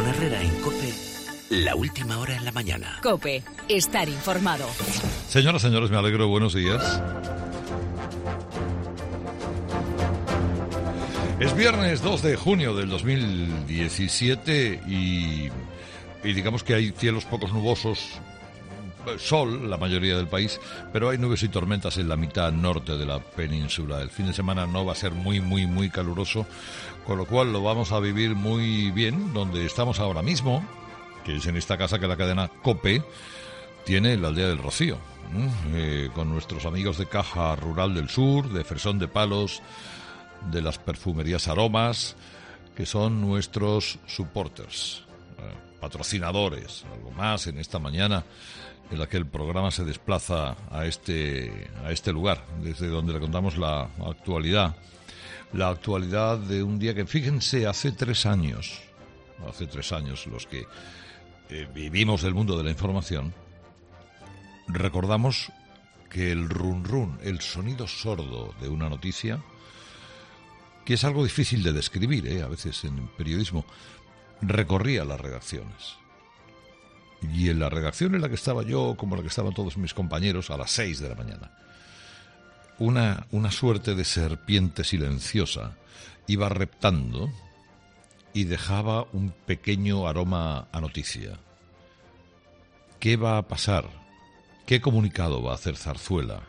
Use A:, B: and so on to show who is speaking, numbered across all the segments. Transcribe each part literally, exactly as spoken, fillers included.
A: Con Herrera en COPE, la última hora en la mañana.
B: COPE, estar informado.
C: Señoras, señores, me alegro. Buenos días. Es viernes dos de junio del dos mil diecisiete y, y digamos que hay cielos pocos nubosos, sol la mayoría del país, pero hay nubes y tormentas en la mitad norte de la península. El fin de semana no va a ser muy, muy, muy caluroso, con lo cual lo vamos a vivir muy bien donde estamos ahora mismo, que es en esta casa que la cadena COPE tiene la aldea del Rocío, eh, con nuestros amigos de Caja Rural del Sur, de Fresón de Palos, de las perfumerías Aromas, que son nuestros supporters, eh, patrocinadores, algo más en esta mañana en la que el programa se desplaza a este, a este lugar, desde donde le contamos la actualidad. La actualidad de un día que, fíjense, hace tres años, hace tres años los que eh, vivimos del mundo de la información, recordamos que el run run, el sonido sordo de una noticia, que es algo difícil de describir, ¿eh? A veces en el periodismo, recorría las redacciones. Y en la redacción en la que estaba yo, como la que estaban todos mis compañeros, a las seis de la mañana, una, una suerte de serpiente silenciosa iba reptando y dejaba un pequeño aroma a noticia. ¿Qué va a pasar? ¿Qué comunicado va a hacer Zarzuela?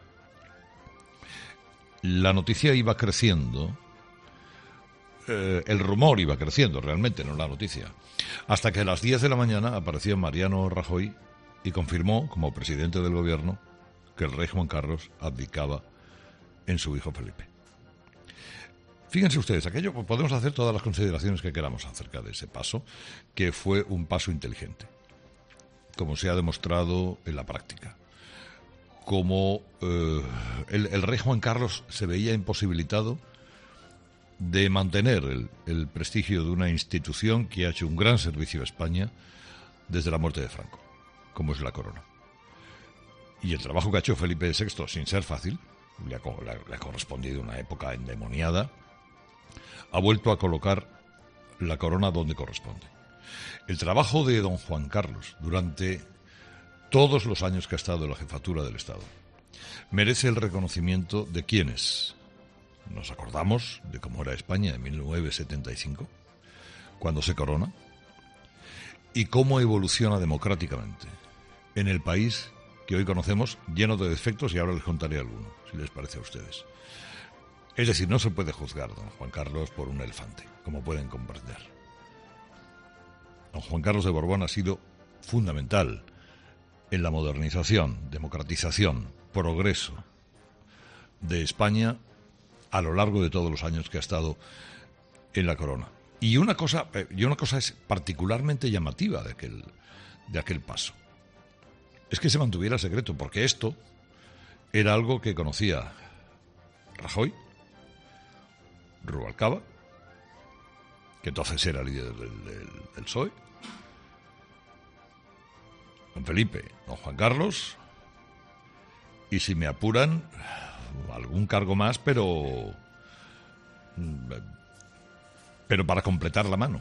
C: La noticia iba creciendo, eh, el rumor iba creciendo realmente, no la noticia. Hasta que a las diez de la mañana apareció Mariano Rajoy y confirmó, como presidente del gobierno, que el rey Juan Carlos abdicaba en su hijo Felipe. Fíjense ustedes, aquello podemos hacer todas las consideraciones que queramos acerca de ese paso, que fue un paso inteligente, como se ha demostrado en la práctica. Como eh, el, el rey Juan Carlos se veía imposibilitado de mantener el, el prestigio de una institución que ha hecho un gran servicio a España desde la muerte de Franco, como es la corona. Y el trabajo que ha hecho Felipe sexto, sin ser fácil, le ha, le ha correspondido una época endemoniada, ha vuelto a colocar la corona donde corresponde. El trabajo de don Juan Carlos durante todos los años que ha estado en la jefatura del Estado merece el reconocimiento de quienes nos acordamos de cómo era España en mil novecientos setenta y cinco, cuando se corona, y cómo evoluciona democráticamente en el país que hoy conocemos, lleno de defectos, y ahora les contaré alguno, si les parece a ustedes. Es decir, no se puede juzgar don Juan Carlos por un elefante, como pueden comprender. Don Juan Carlos de Borbón ha sido fundamental en la modernización, democratización, progreso de España a lo largo de todos los años que ha estado en la corona. Y una cosa, y una cosa es particularmente llamativa de aquel, de aquel paso. Es que se mantuviera el secreto, porque esto era algo que conocía Rajoy, Rubalcaba, que entonces era líder del, del, del P S O E, don Felipe, don Juan Carlos, y si me apuran, algún cargo más, pero pero para completar la mano.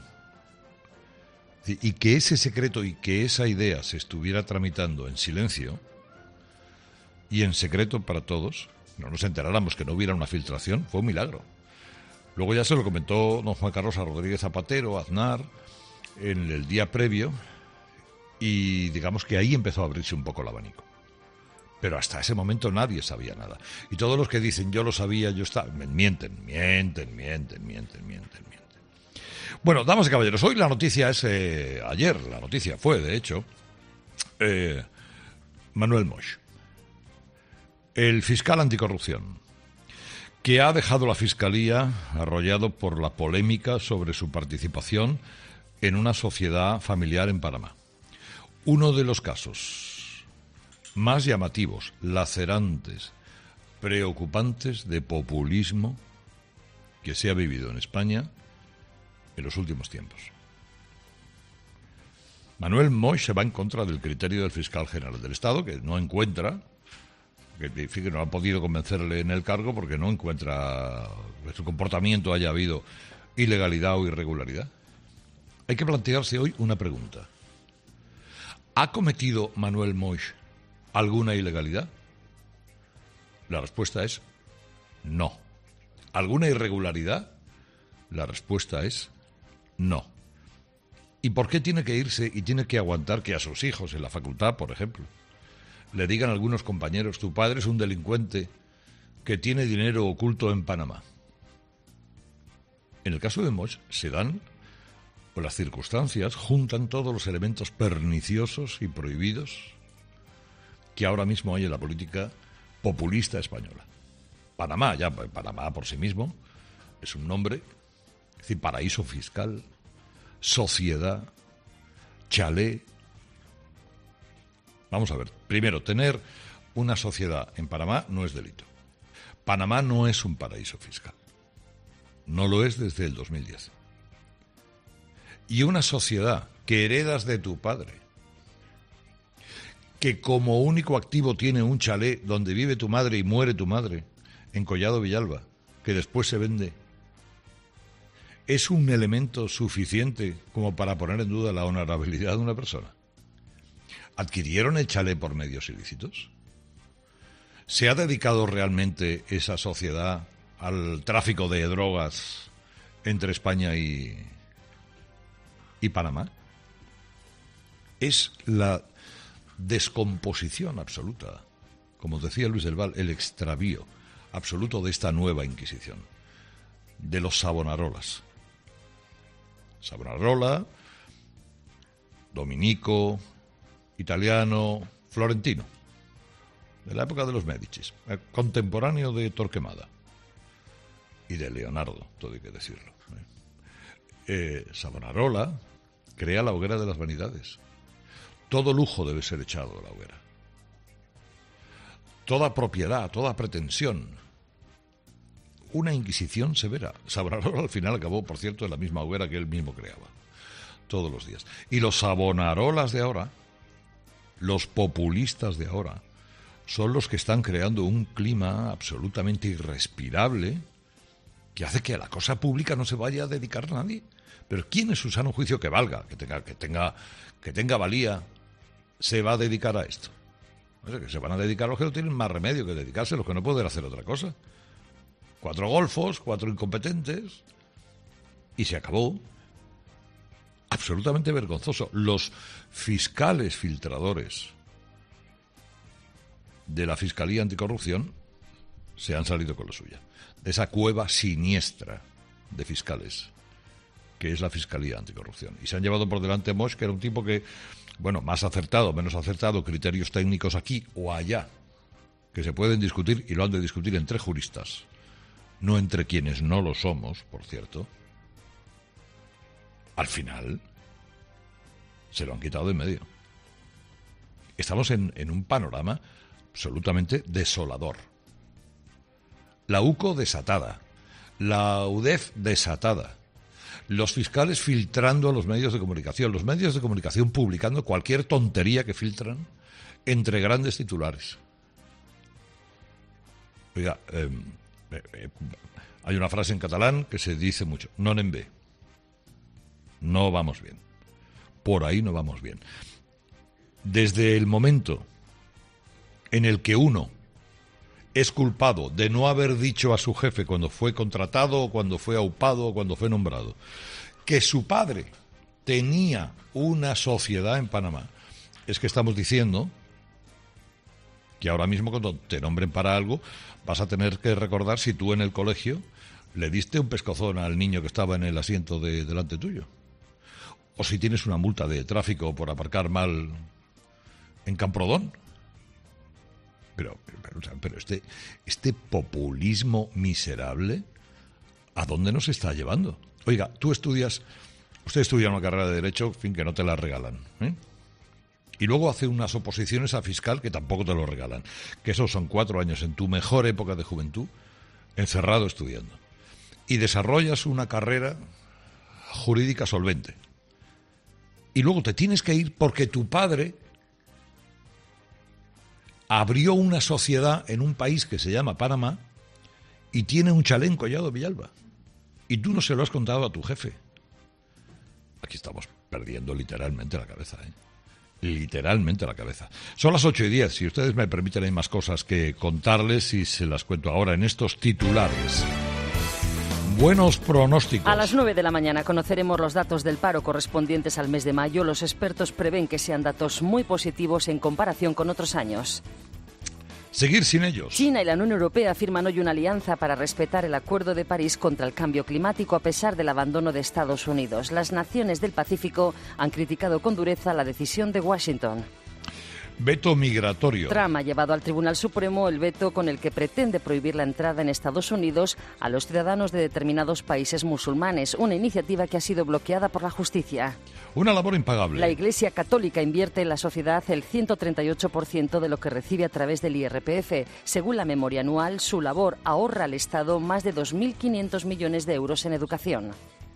C: Y que ese secreto y que esa idea se estuviera tramitando en silencio y en secreto para todos, no nos enteráramos, que no hubiera una filtración, fue un milagro. Luego ya se lo comentó don Juan Carlos a Rodríguez Zapatero, a Aznar, en el día previo, y digamos que ahí empezó a abrirse un poco el abanico. Pero hasta ese momento nadie sabía nada. Y todos los que dicen yo lo sabía, yo estaba, mienten, mienten, mienten, mienten, mienten, mienten. Bueno, damas y caballeros, hoy la noticia es, eh, ayer la noticia fue, de hecho, eh, Manuel Moix, el fiscal anticorrupción, que ha dejado la Fiscalía arrollado por la polémica sobre su participación en una sociedad familiar en Panamá. Uno de los casos más llamativos, lacerantes, preocupantes de populismo que se ha vivido en España en los últimos tiempos. Manuel Moix se va en contra del criterio del fiscal general del Estado, que no encuentra, que, que no ha podido convencerle en el cargo porque no encuentra que su comportamiento haya habido ilegalidad o irregularidad. Hay que plantearse hoy una pregunta. ¿Ha cometido Manuel Moix alguna ilegalidad? La respuesta es no. ¿Alguna irregularidad? La respuesta es no. ¿Y por qué tiene que irse y tiene que aguantar que a sus hijos en la facultad, por ejemplo, le digan algunos compañeros, tu padre es un delincuente que tiene dinero oculto en Panamá? En el caso de Moix se dan, o las circunstancias juntan todos los elementos perniciosos y prohibidos que ahora mismo hay en la política populista española. Panamá, ya Panamá por sí mismo, es un nombre, es decir, paraíso fiscal, sociedad, chalet. Vamos a ver, primero, tener una sociedad en Panamá no es delito. Panamá no es un paraíso fiscal. No lo es desde el dos mil diez. Y una sociedad que heredas de tu padre, que como único activo tiene un chalet donde vive tu madre y muere tu madre, en Collado Villalba, que después se vende, ¿es un elemento suficiente como para poner en duda la honorabilidad de una persona? ¿Adquirieron el chalet por medios ilícitos? ¿Se ha dedicado realmente esa sociedad al tráfico de drogas entre España y, y Panamá? Es la descomposición absoluta, como decía Luis del Val, el extravío absoluto de esta nueva Inquisición, de los Savonarolas. Savonarola, dominico, italiano, florentino, de la época de los Médicis, contemporáneo de Torquemada y de Leonardo, todo hay que decirlo. Eh, Savonarola crea la hoguera de las vanidades. Todo lujo debe ser echado a la hoguera. Toda propiedad, toda pretensión. Una inquisición severa. Savonarola al final acabó, por cierto, en la misma hoguera que él mismo creaba, todos los días. Y los Savonarolas de ahora, los populistas de ahora, son los que están creando un clima absolutamente irrespirable que hace que a la cosa pública no se vaya a dedicar nadie. Pero ¿quién en su sano juicio que valga, que tenga, que tenga, que tenga valía, se va a dedicar a esto? O sea, que se van a dedicar los que no tienen más remedio que dedicarse, los que no pueden hacer otra cosa. Cuatro golfos, cuatro incompetentes, y se acabó. Absolutamente vergonzoso. Los fiscales filtradores de la Fiscalía Anticorrupción se han salido con la suya. De esa cueva siniestra de fiscales que es la Fiscalía Anticorrupción. Y se han llevado por delante a Moix, que era un tipo que, bueno, más acertado, menos acertado, criterios técnicos aquí o allá, que se pueden discutir y lo han de discutir entre juristas, no entre quienes no lo somos, por cierto. Al final se lo han quitado de en medio. Estamos en, en un panorama absolutamente desolador. La UCO desatada, la UDEF desatada, los fiscales filtrando a los medios de comunicación, los medios de comunicación publicando cualquier tontería que filtran entre grandes titulares. Oiga, eh, eh, hay una frase en catalán que se dice mucho, non en bé. No vamos bien. Por ahí no vamos bien. Desde el momento en el que uno es culpado de no haber dicho a su jefe cuando fue contratado, o cuando fue aupado, o cuando fue nombrado, que su padre tenía una sociedad en Panamá, es que estamos diciendo que ahora mismo cuando te nombren para algo vas a tener que recordar si tú en el colegio le diste un pescozón al niño que estaba en el asiento de delante tuyo, o si tienes una multa de tráfico por aparcar mal en Camprodón. Pero, pero, pero este, este populismo miserable, ¿a dónde nos está llevando? Oiga, tú estudias, usted estudia una carrera de Derecho, en fin, que no te la regalan, ¿eh? Y luego hace unas oposiciones a fiscal que tampoco te lo regalan, que esos son cuatro años en tu mejor época de juventud, encerrado estudiando. Y desarrollas una carrera jurídica solvente. Y luego te tienes que ir porque tu padre abrió una sociedad en un país que se llama Panamá y tiene un chalet en Collado Villalba. Y tú no se lo has contado a tu jefe. aquí estamos perdiendo literalmente la cabeza, ¿eh? Literalmente la cabeza. Son las ocho y diez. Si ustedes me permiten, hay más cosas que contarles y se las cuento ahora en estos titulares. Buenos pronósticos.
B: A las nueve de la mañana conoceremos los datos del paro correspondientes al mes de mayo. Los expertos prevén que sean datos muy positivos en comparación con otros años.
C: Seguir sin ellos.
B: China y la Unión Europea firman hoy una alianza para respetar el Acuerdo de París contra el cambio climático a pesar del abandono de Estados Unidos. Las naciones del Pacífico han criticado con dureza la decisión de Washington.
C: Veto migratorio.
B: Trump ha llevado al Tribunal Supremo el veto con el que pretende prohibir la entrada en Estados Unidos a los ciudadanos de determinados países musulmanes, una iniciativa que ha sido bloqueada por la justicia.
C: Una labor impagable.
B: La Iglesia Católica invierte en la sociedad el ciento treinta y ocho por ciento de lo que recibe a través del I R P F. Según la memoria anual, su labor ahorra al Estado más de dos mil quinientos millones de euros en educación.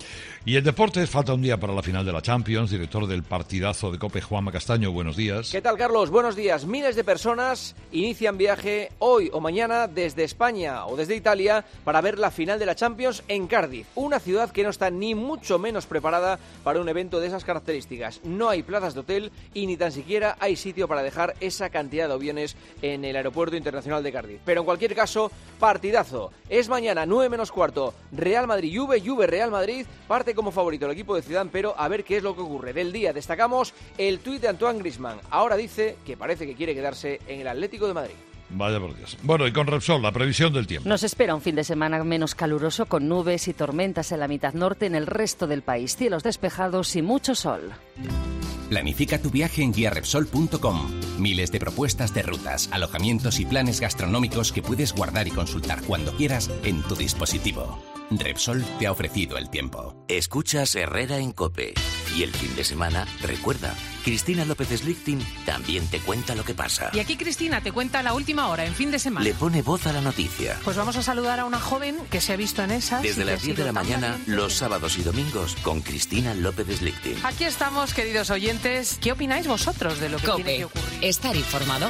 C: Y el deporte, falta un día para la final de la Champions. Director del partidazo de COPE, Juanma Castaño, buenos días.
D: ¿Qué tal, Carlos? Buenos días. Miles de personas inician viaje hoy o mañana desde España o desde Italia para ver la final de la Champions en Cardiff, una ciudad que no está ni mucho menos preparada para un evento de esas características. No hay plazas de hotel y ni tan siquiera hay sitio para dejar esa cantidad de aviones en el aeropuerto internacional de Cardiff. Pero en cualquier caso, partidazo. Es mañana, nueve menos cuarto, Real Madrid-Juve, Juve-Real Madrid, parte como favorito el equipo de Zidane, pero a ver qué es lo que ocurre. Del día destacamos el tuit de Antoine Griezmann. Ahora dice que parece que quiere quedarse en el Atlético de Madrid.
C: Vaya por Dios. Bueno, y con Repsol, la previsión del tiempo.
B: Nos espera un fin de semana menos caluroso, con nubes y tormentas en la mitad norte. En el resto del país, cielos despejados y mucho sol.
A: Planifica tu viaje en guía repsol punto com. Miles de propuestas de rutas, alojamientos y planes gastronómicos que puedes guardar y consultar cuando quieras en tu dispositivo. Repsol te ha ofrecido el tiempo.
E: Escuchas Herrera en COPE. Y el fin de semana, recuerda, Cristina López Slichting también te cuenta lo que pasa.
F: Y aquí Cristina te cuenta la última hora en fin de semana.
E: Le pone voz a la noticia.
F: Pues vamos a saludar a una joven que se ha visto en esas.
E: Desde las diez de la mañana, los sábados y domingos, con Cristina López Slichting.
F: Aquí estamos, queridos oyentes. ¿Qué opináis vosotros de lo que
B: COPE.
F: tiene que ocurrir?
B: Estar informado.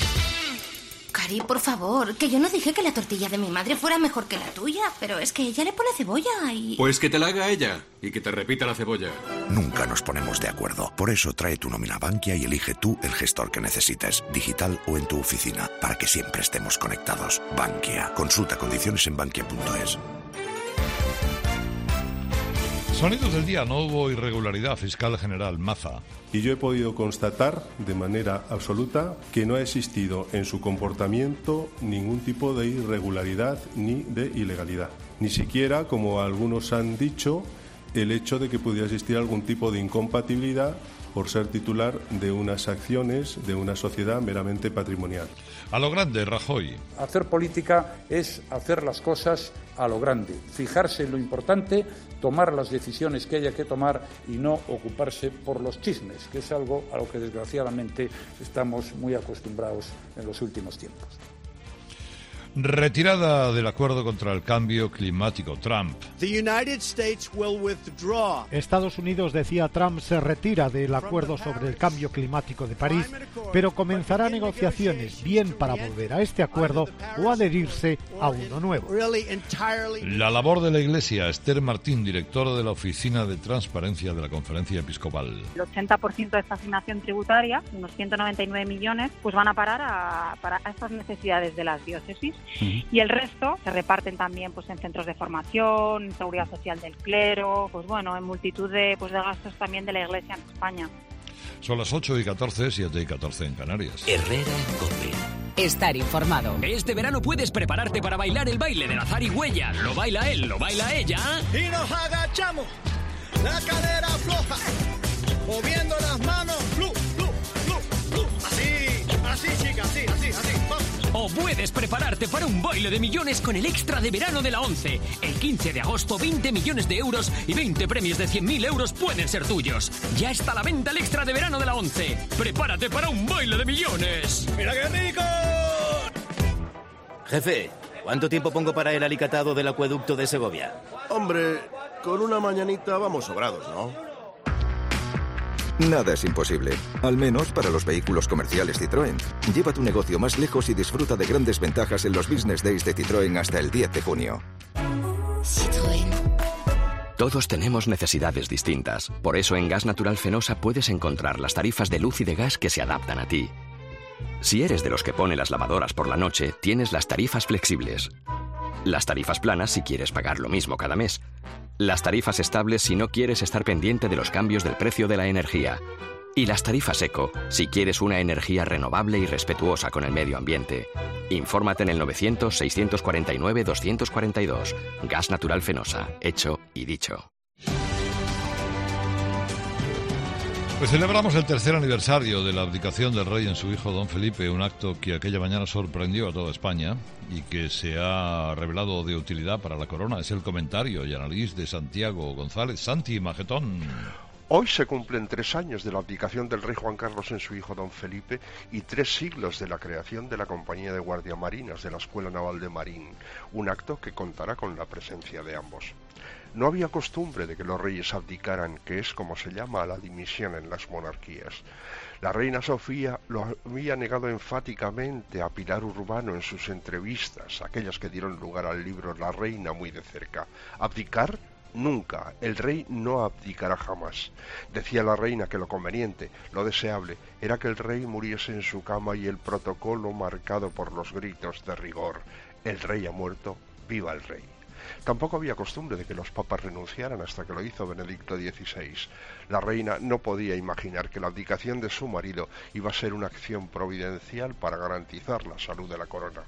G: Cari, por favor, que yo no dije que la tortilla de mi madre fuera mejor que la tuya, pero es que ella le pone cebolla y...
H: Pues que te la haga ella y que te repita la cebolla.
I: Nunca nos ponemos de acuerdo. Por eso trae tu nómina Bankia y elige tú el gestor que necesites, digital o en tu oficina, para que siempre estemos conectados. Bankia. Consulta condiciones en bankia punto es.
C: Sonidos del día, no hubo irregularidad. Fiscal General Maza.
J: Y yo he podido constatar de manera absoluta que no ha existido en su comportamiento ningún tipo de irregularidad ni de ilegalidad. Ni siquiera, como algunos han dicho, el hecho de que pudiera existir algún tipo de incompatibilidad por ser titular de unas acciones de una sociedad meramente patrimonial.
C: A lo grande, Rajoy.
K: Hacer política es hacer las cosas a lo grande, fijarse en lo importante, tomar las decisiones que haya que tomar y no ocuparse por los chismes, que es algo a lo que desgraciadamente estamos muy acostumbrados en los últimos tiempos.
C: Retirada del acuerdo contra el cambio climático, Trump.
L: Estados Unidos, decía Trump, se retira del acuerdo sobre el cambio climático de París, pero comenzará negociaciones, bien para volver a este acuerdo o adherirse a uno nuevo.
C: La labor de la Iglesia, Esther Martín, directora de la Oficina de Transparencia de la Conferencia Episcopal.
M: El ochenta por ciento de esta asignación tributaria, unos ciento noventa y nueve millones, pues van a parar a, para a estas necesidades de las diócesis. Uh-huh. Y el resto se reparten también pues en centros de formación, en seguridad social del clero, pues bueno, en multitud de, pues, de gastos también de la Iglesia en España.
C: Son las ocho y catorce, siete y catorce en Canarias.
E: Herrera en COPE.
B: Estar informado.
N: Este verano puedes prepararte para bailar el baile de la zarigüeya. Lo baila él, lo baila ella.
O: Y nos agachamos, la cadera floja, moviendo las manos, flu, flu, flu, flu. Así, así chica, así, así, así, vamos.
N: O puedes prepararte para un baile de millones con el extra de verano de la ONCE. El quince de agosto, veinte millones de euros y veinte premios de cien mil euros pueden ser tuyos. Ya está a la venta el extra de verano de la ONCE. Prepárate para un baile de millones.
O: ¡Mira qué rico!
P: Jefe, ¿cuánto tiempo pongo para el alicatado del acueducto de Segovia?
Q: Hombre, con una mañanita vamos sobrados, ¿no?
R: Nada es imposible, al menos para los vehículos comerciales Citroën. Lleva tu negocio más lejos y disfruta de grandes ventajas en los Business Days de Citroën hasta el diez de junio.
G: Citroën.
S: Todos tenemos necesidades distintas. Por eso en Gas Natural Fenosa puedes encontrar las tarifas de luz y de gas que se adaptan a ti. Si eres de los que pone las lavadoras por la noche, tienes las tarifas flexibles. Las tarifas planas si quieres pagar lo mismo cada mes. Las tarifas estables si no quieres estar pendiente de los cambios del precio de la energía. Y las tarifas eco si quieres una energía renovable y respetuosa con el medio ambiente. Infórmate en el novecientos, seiscientos cuarenta y nueve, doscientos cuarenta y dos. Gas Natural Fenosa. Hecho y dicho.
C: Pues celebramos el tercer aniversario de la abdicación del rey en su hijo don Felipe, un acto que aquella mañana sorprendió a toda España y que se ha revelado de utilidad para la corona. Es el comentario y análisis de Santiago González. Santi Magetón.
T: Hoy se cumplen tres años de la abdicación del rey Juan Carlos en su hijo don Felipe y tres siglos de la creación de la Compañía de Guardiamarinas de la Escuela Naval de Marín, un acto que contará con la presencia de ambos. No había costumbre de que los reyes abdicaran, que es como se llama a la dimisión en las monarquías. La reina Sofía lo había negado enfáticamente a Pilar Urbano en sus entrevistas, aquellas que dieron lugar al libro La reina muy de cerca. ¿Abdicar? Nunca, el rey no abdicará jamás. Decía la reina que lo conveniente, lo deseable, era que el rey muriese en su cama y el protocolo marcado por los gritos de rigor. El rey ha muerto, viva el rey. Tampoco había costumbre de que los papas renunciaran hasta que lo hizo Benedicto dieciséis. La reina no podía imaginar que la abdicación de su marido iba a ser una acción providencial para garantizar la salud de la corona.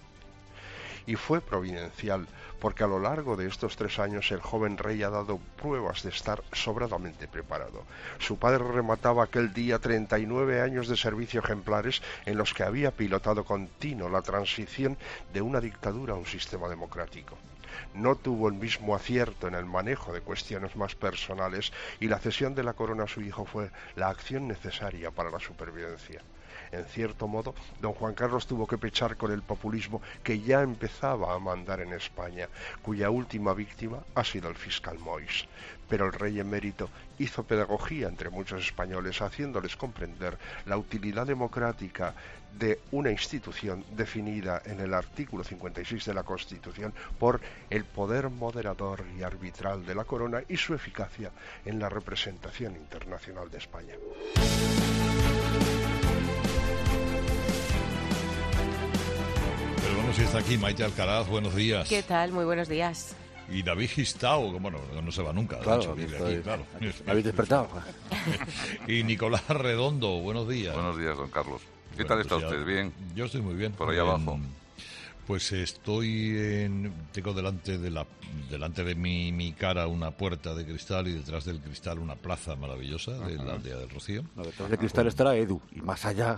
T: Y fue providencial, porque a lo largo de estos tres años el joven rey ha dado pruebas de estar sobradamente preparado. Su padre remataba aquel día treinta y nueve años de servicio ejemplares en los que había pilotado con tino la transición de una dictadura a un sistema democrático. No tuvo el mismo acierto en el manejo de cuestiones más personales y la cesión de la corona a su hijo fue la acción necesaria para la supervivencia. En cierto modo, don Juan Carlos tuvo que pechar con el populismo que ya empezaba a mandar en España, cuya última víctima ha sido el fiscal Moix. Pero el rey emérito hizo pedagogía entre muchos españoles, haciéndoles comprender la utilidad democrática de una institución definida en el artículo cincuenta y seis de la Constitución por el poder moderador y arbitral de la corona y su eficacia en la representación internacional de España.
C: Pero bueno, si está aquí Maite Alcaraz, buenos días.
U: ¿Qué tal? Muy buenos días.
C: Y David Gistao, bueno, no se va nunca.
V: Claro,
C: hecho, vive
V: estoy,
C: aquí, claro.
V: ¿Habéis despertado?
C: Y Nicolás Redondo, buenos días.
W: Buenos días, don Carlos. ¿Qué
C: Bueno,
W: tal está
C: pues ya-
W: usted? ¿Bien?
C: Yo estoy muy bien.
W: Por ahí
C: En-
W: abajo.
C: Pues estoy en, tengo delante de la delante de mi, mi cara una puerta de cristal y detrás del cristal una plaza maravillosa de la aldea del Rocío.
V: No, detrás del cristal estará Edu, y más allá...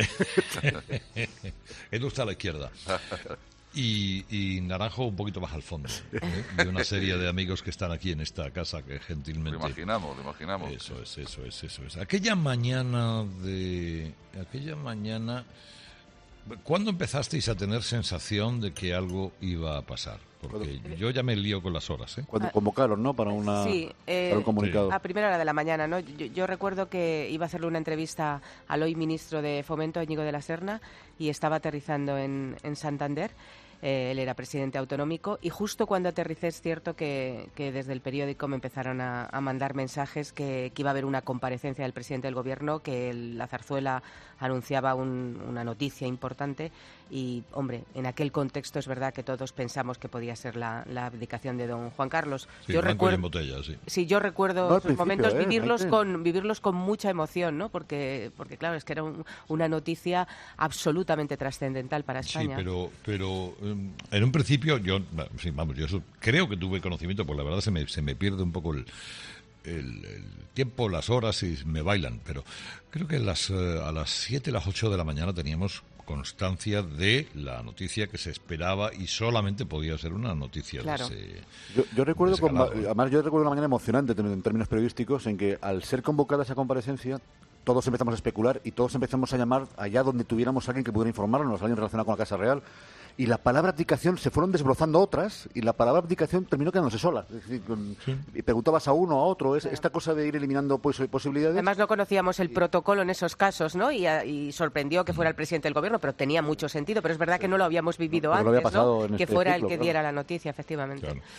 C: Edu está a la izquierda. Y, y Naranjo un poquito más al fondo, ¿eh? De una serie de amigos que están aquí en esta casa que gentilmente...
W: Lo imaginamos, lo imaginamos.
C: Eso es, eso es, eso es. Aquella mañana de... Aquella mañana... ¿Cuándo empezasteis a tener sensación de que algo iba a pasar? Porque yo ya me lío con las horas, ¿eh?
V: Cuando convocaron, ¿no? Para, una,
U: Sí, eh,
V: para un comunicado.
U: a primera hora de la mañana, ¿no? Yo, yo recuerdo que iba a hacerle una entrevista al hoy ministro de Fomento, Íñigo de la Serna, y estaba aterrizando en, en Santander. Eh, él era presidente autonómico y justo cuando aterricé es cierto que, que desde el periódico me empezaron a, a mandar mensajes que, que iba a haber una comparecencia del presidente del gobierno, que el- la zarzuela anunciaba un- una noticia importante y, hombre, en aquel contexto es verdad que todos pensamos que podía ser la, la abdicación de don Juan Carlos.
C: Sí,
U: yo
C: blanco y
U: recuerdo,
C: en botella, sí.
U: Sí, yo recuerdo
V: No, al
U: esos
V: principio,
U: momentos
V: ¿eh,
U: vivirlos
V: Maite?
U: con vivirlos con mucha emoción, ¿no? Porque porque claro, es que era un- una noticia absolutamente trascendental para
C: Sí,
U: España.
C: pero, pero um, en un principio yo, sí, vamos, yo eso- creo que tuve conocimiento, porque la verdad se me, se me pierde un poco el, el, el tiempo, las horas y me bailan, pero creo que las, eh, a las siete, las ocho de la mañana teníamos constancia de la noticia que se esperaba y solamente podía ser una noticia
V: Claro.
C: de ese...
V: Yo, yo recuerdo,
C: de ese
V: con-
C: calado, ¿eh?
V: además yo recuerdo una mañana emocionante en, en términos periodísticos en que al ser convocada esa comparecencia todos empezamos a especular y todos empezamos a llamar allá donde tuviéramos a alguien que pudiera informarnos, alguien relacionado con la Casa Real. Y la palabra abdicación se fueron desbrozando otras y la palabra abdicación terminó quedándose sola. Es decir, con- y preguntabas a uno, a otro, es esta cosa de ir eliminando pues, posibilidades.
U: Además no conocíamos el protocolo en esos casos, ¿no? Y, a- y sorprendió que fuera el presidente del gobierno, pero tenía mucho sentido. Pero es verdad que no lo habíamos vivido
V: Pero
U: antes,
V: lo había pasado
U: ¿no?
V: en
U: Que
V: este
U: fuera
V: ciclo,
U: el que
V: claro.
U: diera la noticia, efectivamente.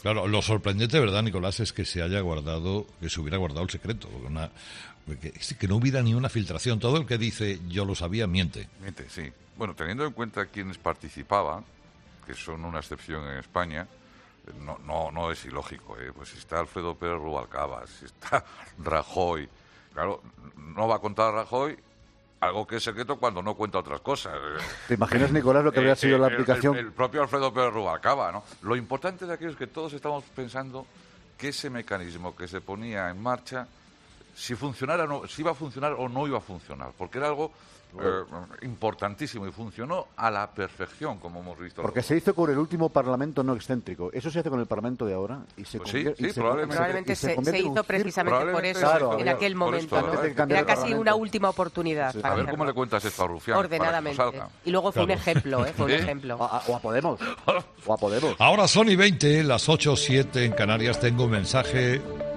C: Claro, lo sorprendente, ¿verdad, Nicolás?, es que se haya guardado, que se hubiera guardado el secreto, una, que, que no hubiera ni una filtración. Todo el que dice yo lo sabía, miente.
W: Miente, sí. Bueno, teniendo en cuenta quienes participaban, que son una excepción en España, no, no, no es ilógico, ¿eh? Pues si está Alfredo Pérez Rubalcaba, si está Rajoy, claro, no va a contar Rajoy algo que es secreto cuando no cuenta otras cosas.
V: ¿Te imaginas, Nicolás, lo que habría eh, sido eh, la aplicación?
W: El, el propio Alfredo Pérez Rubalcaba, ¿no? Lo importante de aquello es que todos estamos pensando que ese mecanismo que se ponía en marcha, si funcionara o no, si iba a funcionar o no iba a funcionar, porque era algo Eh, importantísimo y funcionó a la perfección, como hemos visto.
V: Porque se hizo con el último Parlamento no excéntrico. Eso se hace con el Parlamento de ahora y se
W: pues
V: convierte,
W: sí, sí,
V: y se,
W: probablemente,
U: probablemente se, se, se hizo precisamente por eso,
V: claro,
U: en aquel momento, ¿no? Era casi una última oportunidad.
W: Sí.
U: Para
W: a ver
U: hacerlo.
W: cómo le cuentas esto a Rufián.
U: Ordenadamente.
W: Para que no salga.
U: Y luego fue
C: claro.
U: un ejemplo, ¿eh? Fue un
W: ¿Sí?
U: ejemplo.
V: O a, o a Podemos. O a Podemos.
C: Ahora son y veinte, las ocho siete en Canarias. Tengo un mensaje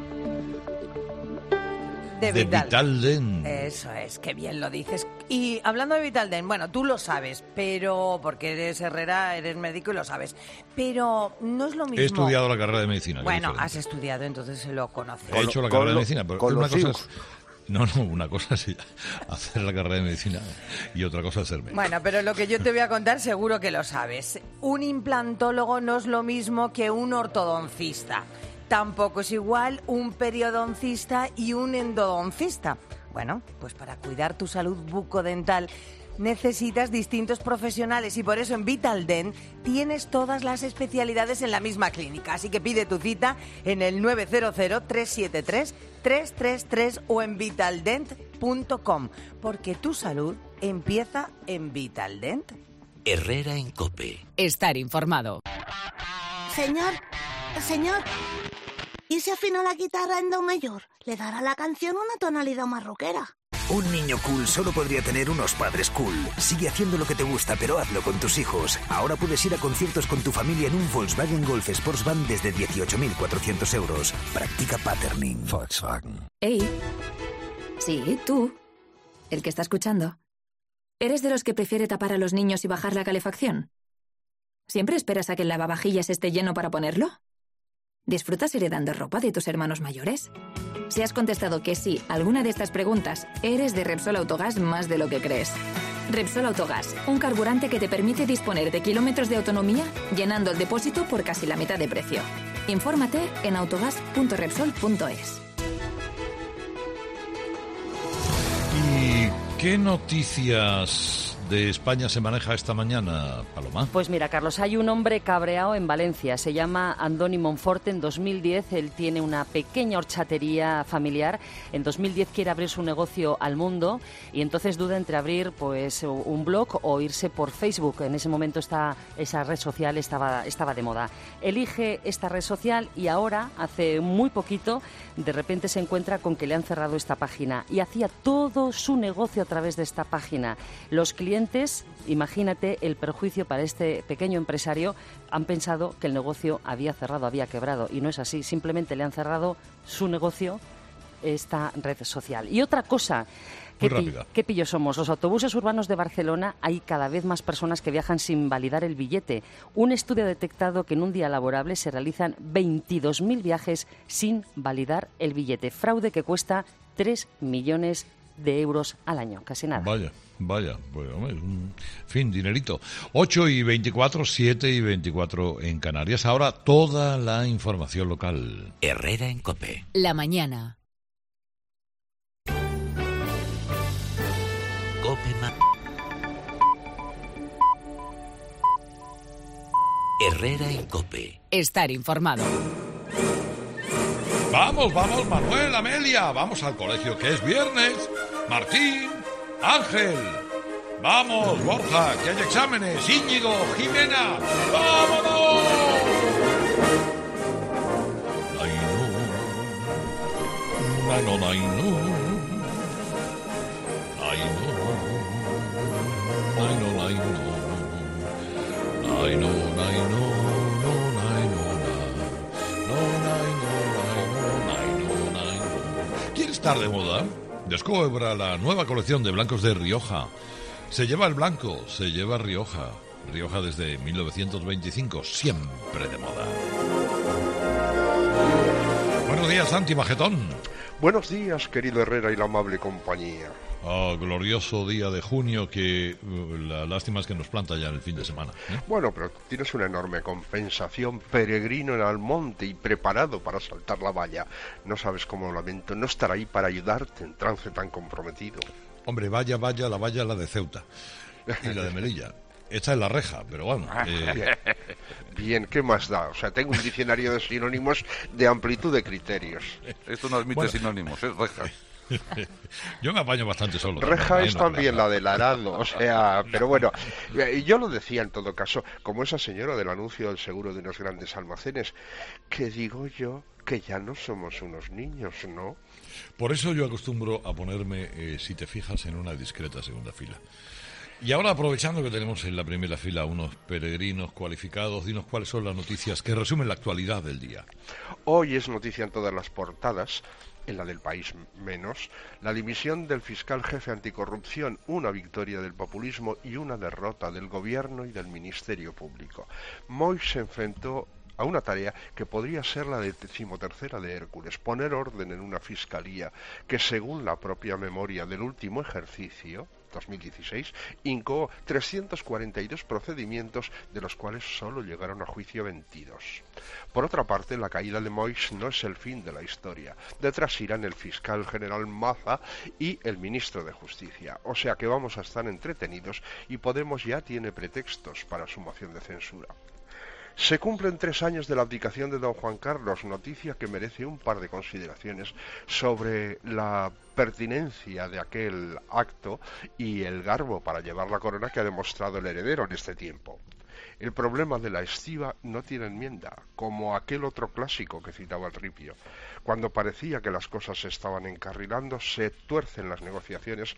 A: de
C: de
A: Vital.
C: Vitalden.
A: Eso es, qué bien lo dices. Y hablando de Vitalden, bueno, tú lo sabes, pero porque eres Herrera, eres médico y lo sabes, pero no es lo mismo.
C: He estudiado la carrera de medicina.
A: Bueno, has estudiado, entonces lo conoces.
C: He hecho la carrera de medicina, pero una cosa es... No, no, una cosa es hacer la carrera de medicina y otra cosa es ser médico.
A: Bueno, pero lo que yo te voy a contar seguro que lo sabes. Un implantólogo no es lo mismo que un ortodoncista. Tampoco es igual un periodoncista y un endodoncista. Bueno, pues para cuidar tu salud bucodental necesitas distintos profesionales y por eso en Vitalden tienes todas las especialidades en la misma clínica. Así que pide tu cita en el nueve cero cero, tres siete tres, tres tres tres o en vitaldent punto com, porque tu salud empieza en Vitaldent.
E: Herrera en COPE.
D: Estar informado.
F: Señor, señor, ¿y si afinó la guitarra en do mayor? Le dará a la canción una tonalidad más rockera.
X: Un niño cool solo podría tener unos padres cool. Sigue haciendo lo que te gusta, pero hazlo con tus hijos. Ahora puedes ir a conciertos con tu familia en un Volkswagen Golf Sports Van desde dieciocho mil cuatrocientos euros. Practica patterning. Volkswagen.
Y: Hey. Sí, tú. El que está escuchando. ¿Eres de los que prefiere tapar a los niños y bajar la calefacción? ¿Siempre esperas a que el lavavajillas esté lleno para ponerlo? ¿Disfrutas heredando ropa de tus hermanos mayores? Si has contestado que sí a alguna de estas preguntas, eres de Repsol Autogás más de lo que crees. Repsol Autogás, un carburante que te permite disponer de kilómetros de autonomía llenando el depósito por casi la mitad de precio. Infórmate en autogás punto repsol punto es.
C: ¿Y qué noticias de España se maneja esta mañana, Paloma?
B: Pues mira, Carlos, hay un hombre cabreado en Valencia. Se llama Andoni Monforte. En dos mil diez él tiene una pequeña horchatería familiar. En dos mil diez quiere abrir su negocio al mundo y entonces duda entre abrir pues un blog o irse por Facebook. En ese momento esta, esa red social estaba, estaba de moda. Elige esta red social y ahora, hace muy poquito, de repente se encuentra con que le han cerrado esta página y hacía todo su negocio a través de esta página. Los clientes, imagínate el perjuicio para este pequeño empresario, han pensado que el negocio había cerrado, había quebrado y no es así, simplemente le han cerrado su negocio, esta red social. Y otra cosa, ¿qué, pi- ¿qué pillos somos? Los autobuses urbanos de Barcelona hay cada vez más personas que viajan sin validar el billete. Un estudio ha detectado que en un día laborable se realizan veintidós mil viajes sin validar el billete. Fraude que cuesta tres millones de euros al año, casi nada.
C: Vaya, vaya, pues hombre, un fin, dinerito. ocho y veinticuatro, siete y veinticuatro en Canarias. Ahora toda la información local.
E: Herrera en COPE.
D: La mañana.
E: COPE Ma- Herrera en COPE.
D: Estar informado.
C: Vamos, vamos, Manuel, Amelia, vamos al colegio, que es viernes. Martín, Ángel, vamos, Borja, que hay exámenes. Íñigo, Jimena, ¡vámonos! Ay, no, ay, no, ay, no, ay, no, ay, no, ay, no, ay, no, ay, no. ¿Quiere estar de moda? Descubra la nueva colección de blancos de Rioja. Se lleva el blanco, se lleva Rioja. Rioja desde mil novecientos veinticinco, siempre de moda. Buenos días, Santi Majetón.
T: Buenos días, querido Herrera y la amable compañía.
C: Oh, glorioso día de junio que uh, la lástima es que nos planta ya en el fin de semana, ¿eh?
T: Bueno, pero tienes una enorme compensación, peregrino en Almonte y preparado para saltar la valla. No sabes cómo lamento no estar ahí para ayudarte en trance tan comprometido.
C: Hombre, vaya, vaya, la valla la de Ceuta y la de Melilla. Esta es la reja, pero bueno. Eh...
T: Bien, ¿qué más da? O sea, tengo un diccionario de sinónimos de amplitud de criterios.
W: Esto no admite bueno. sinónimos, es reja.
C: Yo me apaño bastante solo.
T: Reja también, es no, también la del arado, o sea, pero bueno, yo lo decía en todo caso, como esa señora del anuncio del seguro de unos grandes almacenes, que digo yo que ya no somos unos niños, ¿no?
C: Por eso yo acostumbro a ponerme, eh, si te fijas, en una discreta segunda fila. Y ahora, aprovechando que tenemos en la primera fila unos peregrinos cualificados, dinos cuáles son las noticias que resumen la actualidad del día.
T: Hoy es noticia en todas las portadas, en la del País menos, la dimisión del fiscal jefe anticorrupción, una victoria del populismo y una derrota del gobierno y del Ministerio Público. Moix se enfrentó a una tarea que podría ser la decimotercera de Hércules, poner orden en una fiscalía que, según la propia memoria del último ejercicio, dos mil dieciséis, incoó trescientos cuarenta y dos procedimientos, de los cuales solo llegaron a juicio veintidós. Por otra parte, la caída de Moix no es el fin de la historia. Detrás irán el fiscal general Maza y el ministro de Justicia. O sea que vamos a estar entretenidos y Podemos ya tiene pretextos para su moción de censura. Se cumplen tres años de la abdicación de don Juan Carlos, noticia que merece un par de consideraciones sobre la pertinencia de aquel acto y el garbo para llevar la corona que ha demostrado el heredero en este tiempo. El problema de la estiba no tiene enmienda, como aquel otro clásico que citaba el Ripio. Cuando parecía que las cosas se estaban encarrilando, se tuercen las negociaciones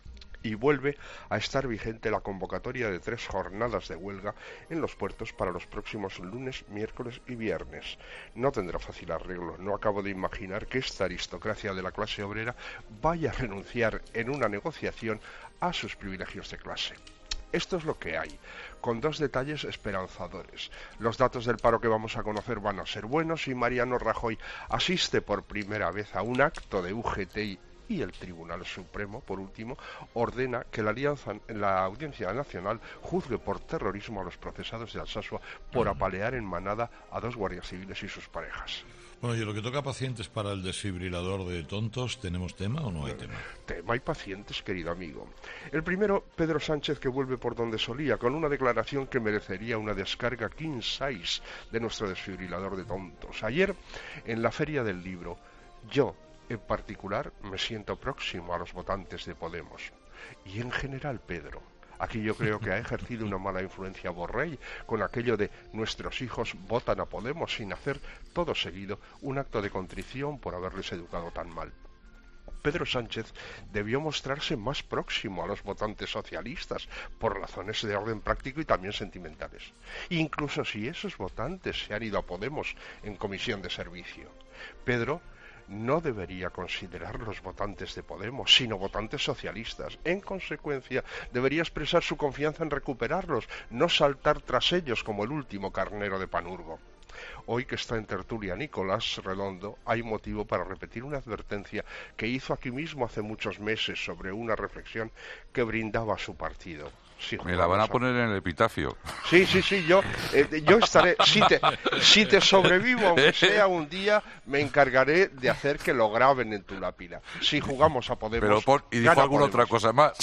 T: y vuelve a estar vigente la convocatoria de tres jornadas de huelga en los puertos para los próximos lunes, miércoles y viernes. No tendrá fácil arreglo. No acabo de imaginar que esta aristocracia de la clase obrera vaya a renunciar en una negociación a sus privilegios de clase. Esto es lo que hay, con dos detalles esperanzadores. Los datos del paro que vamos a conocer van a ser buenos y Mariano Rajoy asiste por primera vez a un acto de U G T y Y el Tribunal Supremo, por último, ordena que la, alianza, la Audiencia Nacional juzgue por terrorismo a los procesados de Alsasua por apalear en manada a dos guardias civiles y sus parejas.
C: Bueno, y lo que toca a pacientes para el desfibrilador de tontos, ¿tenemos tema o no hay tema?
T: Tema y pacientes, querido amigo. El primero, Pedro Sánchez, que vuelve por donde solía, con una declaración que merecería una descarga king size de nuestro desfibrilador de tontos. Ayer, en la Feria del Libro, yo, en particular, me siento próximo a los votantes de Podemos. Y en general, Pedro, aquí yo creo que ha ejercido una mala influencia Borrell con aquello de nuestros hijos votan a Podemos sin hacer, todo seguido, un acto de contrición por haberles educado tan mal. Pedro Sánchez debió mostrarse más próximo a los votantes socialistas por razones de orden práctico y también sentimentales. Incluso si esos votantes se han ido a Podemos en comisión de servicio. Pedro no debería considerar los votantes de Podemos, sino votantes socialistas. En consecuencia, debería expresar su confianza en recuperarlos, no saltar tras ellos como el último carnero de Panurgo. Hoy que está en tertulia Nicolás Redondo, hay motivo para repetir una advertencia que hizo aquí mismo hace muchos meses sobre una reflexión que brindaba a su partido. Sí,
W: me la van a poner en el epitafio.
T: Sí, sí, sí, yo, eh, yo estaré, si te, si te sobrevivo, aunque sea un día, me encargaré de hacer que lo graben en tu lápida. Si jugamos a Podemos...
W: Pero por, y dijo alguna otra cosa más.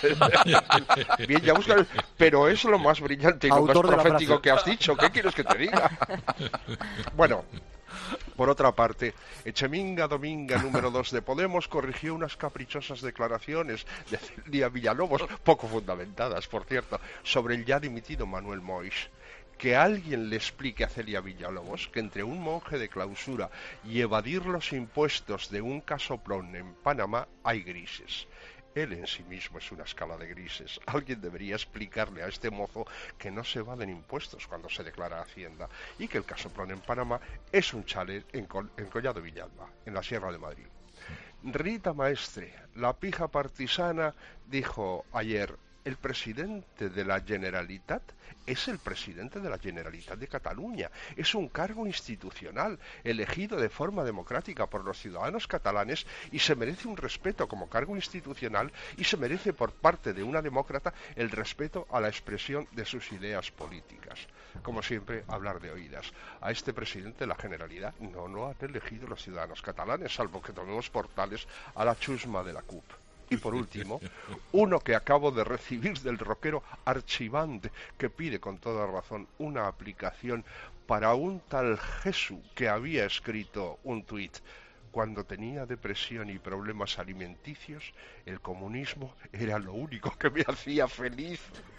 T: Bien, ya busca, pero es lo más brillante y lo Autor más profético que has dicho. ¿Qué quieres que te diga? Bueno... Por otra parte, Echeminga Dominga, número dos de Podemos, corrigió unas caprichosas declaraciones de Celia Villalobos, poco fundamentadas, por cierto, sobre el ya dimitido Manuel Moix. Que alguien le explique a Celia Villalobos que entre un monje de clausura y evadir los impuestos de un casoplón en Panamá hay grises. Él en sí mismo es una escala de grises. Alguien debería explicarle a este mozo que no se evaden impuestos cuando se declara Hacienda y que el casoplón en Panamá es un chalet en, Col- en Collado Villalba, en la Sierra de Madrid. Rita Maestre, la pija partisana, dijo ayer: el presidente de la Generalitat es el presidente de la Generalitat de Cataluña. Es un cargo institucional elegido de forma democrática por los ciudadanos catalanes y se merece un respeto como cargo institucional y se merece por parte de una demócrata el respeto a la expresión de sus ideas políticas. Como siempre, hablar de oídas. A este presidente de la Generalidad no lo han elegido los ciudadanos catalanes, salvo que tomemos portales a la chusma de la C U P. Y por último, uno que acabo de recibir del rockero Archibald, que pide con toda razón una aplicación para un tal Jesús que había escrito un tuit. Cuando tenía depresión y problemas alimenticios, el comunismo era lo único que me hacía feliz.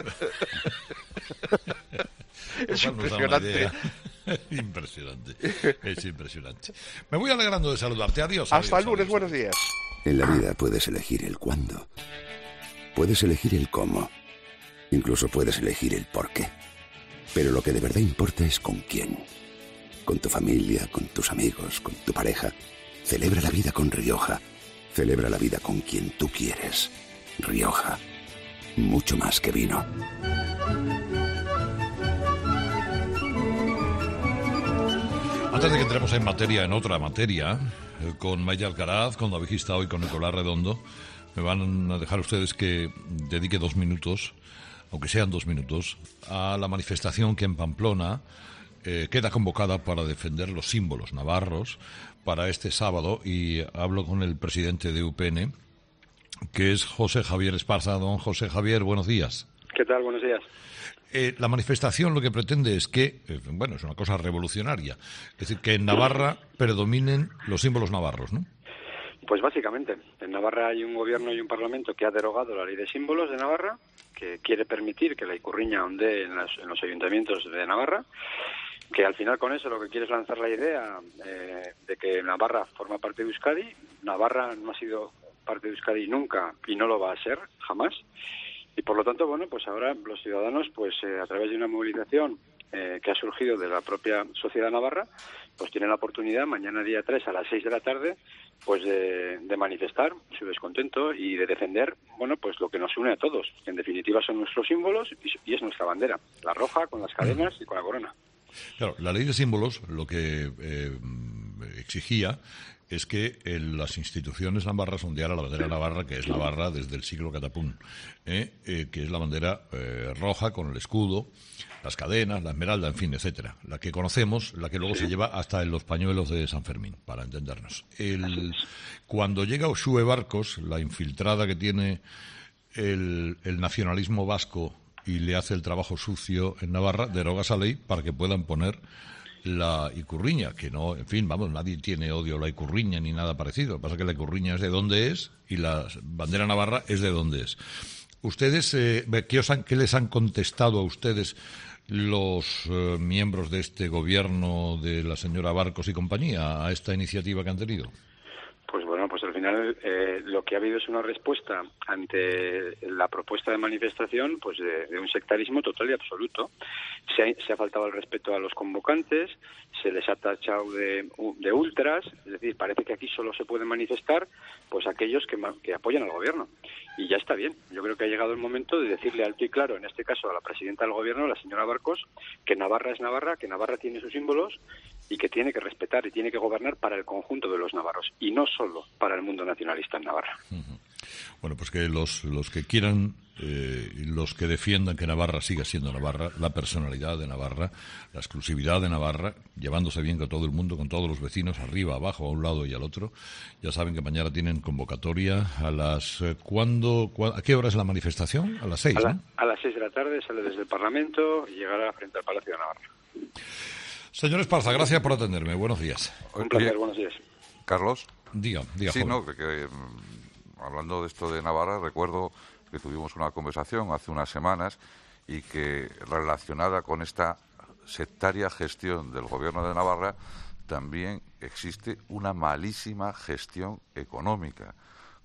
T: Es impresionante.
C: Impresionante. Es impresionante. Me voy alegrando de saludarte. Adiós.
T: Hasta
C: adiós,
T: el lunes.
C: adiós.
T: Buenos días.
H: En la vida puedes elegir el cuándo. Puedes elegir el cómo. Incluso puedes elegir el por qué. Pero lo que de verdad importa es con quién. Con tu familia, con tus amigos, con tu pareja. Celebra la vida con Rioja. Celebra la vida con quien tú quieres. Rioja. Mucho más que vino.
C: Antes de que entremos en materia, en otra materia, eh, con Maya Alcaraz, con David Gistao y con Nicolás Redondo, me van a dejar ustedes que dedique dos minutos, aunque sean dos minutos, a la manifestación que en Pamplona eh, queda convocada para defender los símbolos navarros para este sábado, y hablo con el presidente de U P N, que es José Javier Esparza. Don José Javier, buenos días.
I: ¿Qué tal? Buenos días.
C: Eh, la manifestación lo que pretende es que, eh, bueno, es una cosa revolucionaria, es decir, que en Navarra predominen los símbolos navarros, ¿no?
I: Pues básicamente, en Navarra hay un gobierno y un parlamento que ha derogado la ley de símbolos de Navarra, que quiere permitir que la ikurriña ondee en, las, en los ayuntamientos de Navarra, que al final con eso lo que quiere es lanzar la idea eh, de que Navarra forma parte de Euskadi. Navarra no ha sido parte de Euskadi nunca y no lo va a ser jamás. Y por lo tanto, bueno, pues ahora los ciudadanos, pues eh, a través de una movilización eh, que ha surgido de la propia sociedad navarra, pues tienen la oportunidad mañana día tres a las seis de la tarde, pues de, de manifestar su descontento y de defender, bueno, pues lo que nos une a todos, que en definitiva son nuestros símbolos y, y es nuestra bandera, la roja con las cadenas y con la corona.
C: Claro, la ley de símbolos lo que eh, exigía es que en las instituciones navarras ondeara la bandera navarra, que es Navarra desde el siglo catapún, ¿eh? Eh, que es la bandera eh, roja con el escudo, las cadenas, la esmeralda, en fin, etcétera. La que conocemos, la que luego se lleva hasta en los pañuelos de San Fermín, para entendernos. El, cuando llega Uxue Barcos, la infiltrada que tiene el, el nacionalismo vasco y le hace el trabajo sucio en Navarra, deroga esa ley para que puedan poner la ikurriña, que no, en fin, vamos, nadie tiene odio a la ikurriña ni nada parecido. Lo que pasa es que la ikurriña es de donde es y la bandera navarra es de donde es. Ustedes, eh, ¿qué, os han, ¿qué les han contestado a ustedes los eh, miembros de este gobierno de la señora Barcos y compañía a esta iniciativa que han tenido?
I: Pues bueno, pues al final eh, lo que ha habido es una respuesta ante la propuesta de manifestación, pues de, de un sectarismo total y absoluto. Se ha, se ha faltado el respeto a los convocantes, se les ha tachado de, de ultras, es decir, parece que aquí solo se pueden manifestar pues aquellos que, que apoyan al gobierno. Y ya está bien. Yo creo que ha llegado el momento de decirle alto y claro, en este caso a la presidenta del gobierno, la señora Barcos, que Navarra es Navarra, que Navarra tiene sus símbolos y que tiene que respetar y tiene que gobernar para el conjunto de los navarros y no solo para el mundo nacionalista en Navarra.
C: Uh-huh. Bueno, pues que los, los que quieran, eh, los que defiendan que Navarra siga siendo Navarra, la personalidad de Navarra, la exclusividad de Navarra, llevándose bien con todo el mundo, con todos los vecinos, arriba, abajo, a un lado y al otro, ya saben que mañana tienen convocatoria a las... Eh, ¿cuándo, cua, ¿A qué hora es la manifestación? A las seis,
I: a la,
C: ¿no?
I: A las seis de la tarde sale desde el Parlamento y llegará frente al Palacio de Navarra.
C: Señor Esparza, gracias por atenderme. Buenos días.
I: Un placer, Oye, buenos días.
W: Carlos.
C: Diga, diga.
W: Sí,
C: joven.
W: no, que, que hablando de esto de Navarra, recuerdo que tuvimos una conversación hace unas semanas y que relacionada con esta sectaria gestión del gobierno de Navarra también existe una malísima gestión económica,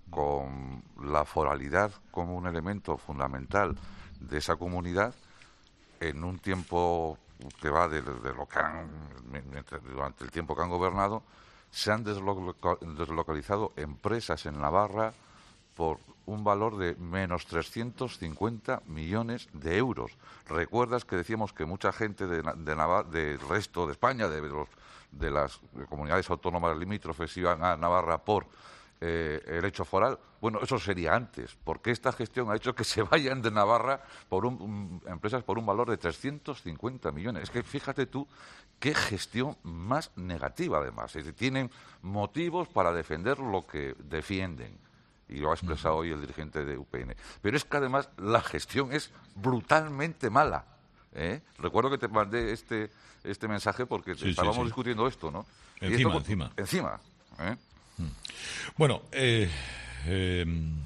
W: con la foralidad como un elemento fundamental de esa comunidad en un tiempo que va de, de lo que han, durante el tiempo que han gobernado, se han desloca, deslocalizado empresas en Navarra por un valor de menos trescientos cincuenta millones de euros. ¿Recuerdas que decíamos que mucha gente de, de Navarra, del resto de España, de, los, de las comunidades autónomas limítrofes, iban a Navarra por eh, el hecho foral? Bueno, eso sería antes, porque esta gestión ha hecho que se vayan de Navarra por un, un, empresas por un valor de trescientos cincuenta millones. Es que fíjate tú qué gestión más negativa, además. Es decir, tienen motivos para defender lo que defienden. Y lo ha expresado hoy el dirigente de U P N. Pero es que además la gestión es brutalmente mala. ¿eh? Recuerdo que te mandé este este mensaje porque
C: sí,
W: estábamos
C: sí, sí.
W: discutiendo esto, ¿no?
C: Encima,
W: y esto,
C: encima.
W: Encima. ¿eh?
C: Bueno, eh, eh,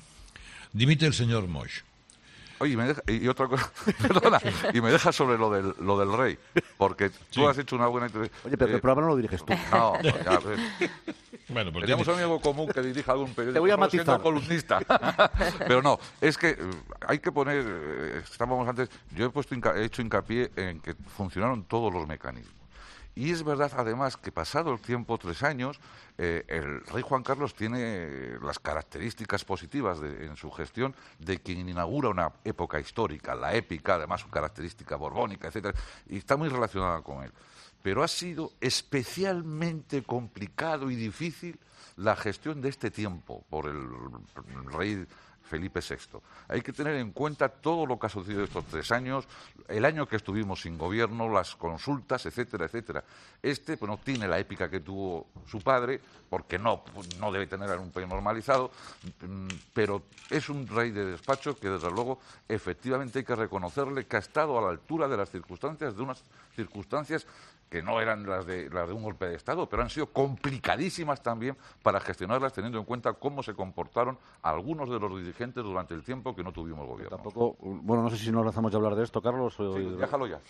C: dimite el señor Moix.
W: Oye, y, me deja, y otra cosa, perdona, y me deja sobre lo del, lo del rey, porque tú
C: Sí.
W: has hecho una buena...
V: Oye, pero eh, el programa no lo diriges tú.
W: No, no ya ves.
C: Bueno, pues
W: Teníamos
C: tiene...
W: un amigo común que dirige algún periódico.
V: Te voy a
W: no siendo
V: matizar.
W: columnista. Pero no, es que hay que poner... eh, Estábamos antes... Yo he, puesto hinca, he hecho hincapié en que funcionaron todos los mecanismos. Y es verdad, además, que pasado el tiempo, tres años, eh, el rey Juan Carlos tiene las características positivas de, en su gestión de quien inaugura una época histórica, la épica, además su característica borbónica, etcétera, y está muy relacionada con él. Pero ha sido especialmente complicado y difícil la gestión de este tiempo por el, el rey Felipe sexto. Hay que tener en cuenta todo lo que ha sucedido estos tres años, el año que estuvimos sin gobierno, las consultas, etcétera, etcétera. Este pues, no tiene la épica que tuvo su padre, porque no, no debe tener en un país normalizado, pero es un rey de despacho que, desde luego, efectivamente hay que reconocerle que ha estado a la altura de las circunstancias, de unas circunstancias que no eran las de, las de un golpe de Estado, pero han sido complicadísimas también para gestionarlas, teniendo en cuenta cómo se comportaron algunos de los dirigentes durante el tiempo que no tuvimos gobierno.
V: Tampoco, bueno, no sé si nos lanzamos ya a hablar de esto, Carlos. O...
W: Sí, déjalo ya.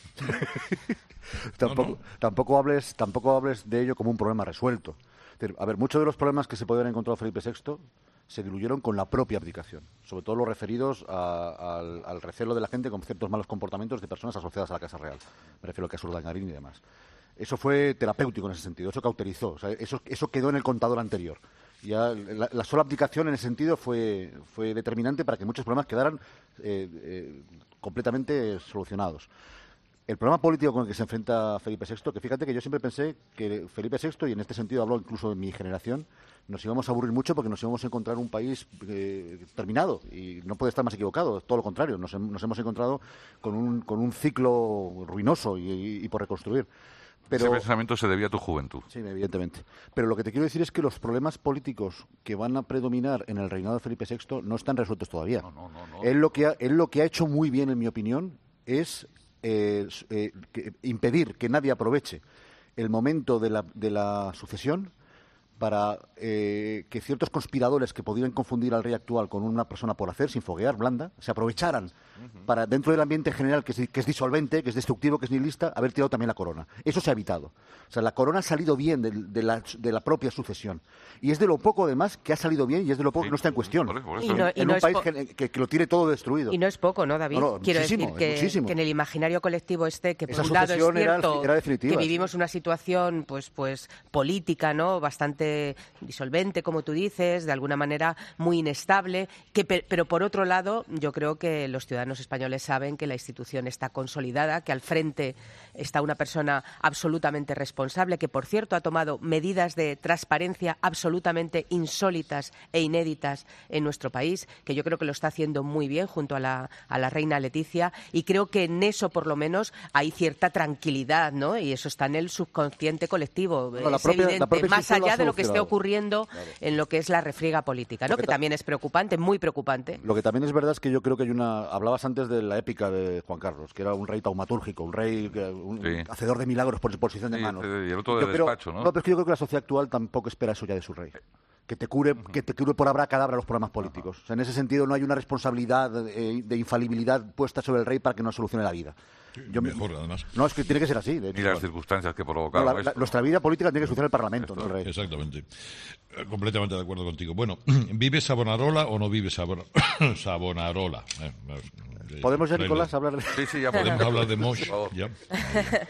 V: tampoco, no, no. Tampoco, hables, tampoco hables de ello como un problema resuelto. A ver, muchos de los problemas que se podían encontrar Felipe sexto se diluyeron con la propia abdicación, sobre todo los referidos a, al, al recelo de la gente con ciertos malos comportamientos de personas asociadas a la Casa Real. Me refiero al caso Urdangarín y demás. Eso fue terapéutico en ese sentido, eso cauterizó, o sea, eso, eso quedó en el contador anterior. Ya la, la sola abdicación en ese sentido fue, fue determinante para que muchos problemas quedaran eh, eh, completamente solucionados. El problema político con el que se enfrenta Felipe sexto, que fíjate que yo siempre pensé que Felipe sexto, y en este sentido hablo incluso de mi generación, nos íbamos a aburrir mucho porque nos íbamos a encontrar un país eh, terminado, y no puede estar más equivocado, todo lo contrario, nos, nos hemos encontrado con un, con un ciclo ruinoso y, y, y por reconstruir. Pero,
W: ese pensamiento se debía a tu juventud.
V: Sí, evidentemente. Pero lo que te quiero decir es que los problemas políticos que van a predominar en el reinado de Felipe sexto no están resueltos todavía.
W: No, no, no, no.
V: Él, lo que ha, él lo que ha hecho muy bien, en mi opinión, es eh, eh, que, impedir que nadie aproveche el momento de la, de la sucesión para eh, que ciertos conspiradores que podían confundir al rey actual con una persona por hacer, sin foguear, blanda, se aprovecharan uh-huh. para, dentro del ambiente general que es, que es disolvente, que es destructivo, que es nihilista, haber tirado también la corona. Eso se ha evitado. O sea, la corona ha salido bien de, de, la, de la propia sucesión. Y es de lo poco, además, que ha salido bien y es de lo poco sí, que no está en cuestión.
W: Por eso, por eso.
V: Y no, en y no un país que, que, que lo tiene todo destruido.
U: Y no es poco, ¿no, David?
V: No, no,
U: Quiero decir que, que en el imaginario colectivo este, que por Esa un lado es cierto
V: era, era
U: que vivimos una situación pues, pues política, ¿no?, bastante disolvente, como tú dices, de alguna manera muy inestable, que, pero por otro lado yo creo que los ciudadanos españoles saben que la institución está consolidada, que al frente está una persona absolutamente responsable, que por cierto ha tomado medidas de transparencia absolutamente insólitas e inéditas en nuestro país, que yo creo que lo está haciendo muy bien junto a la, a la reina Leticia, y creo que en eso por lo menos hay cierta tranquilidad, ¿no? Y eso está en el subconsciente colectivo.
V: No,
U: es
V: propia,
U: evidente, más allá de lo que esté ocurriendo
V: Claro.
U: en lo que es la refriega política, ¿no? Que ta- también es preocupante, muy preocupante.
V: Lo que también es verdad es que yo creo que hay una... Hablabas antes de la épica de Juan Carlos, que era un rey taumatúrgico, un rey, un sí. hacedor de milagros por exposición de
W: sí,
V: manos.
W: Y el otro de despacho,
V: creo,
W: ¿no?
V: No, pero es que yo creo que la sociedad actual tampoco espera eso ya de su rey. Que te cure, uh-huh. que te cure por abracadabra los problemas políticos. Uh-huh. O sea, en ese sentido no hay una responsabilidad eh, de infalibilidad puesta sobre el rey para que nos solucione la vida.
C: Yo mejor, me... además.
V: No, es que tiene que ser así. De
W: hecho, y las circunstancias que provocaron
V: no, la, la, nuestra vida política tiene que solucionar el Parlamento,
C: Esto,
V: no el rey.
C: Exactamente. Completamente de acuerdo contigo. Bueno, ¿vive Savonarola o no vive Savona... Savonarola? Eh,
V: ¿Podemos ya, Nicolás, hablar de...?
W: Sí, sí, ya
C: podemos hablar de Moix. Ya.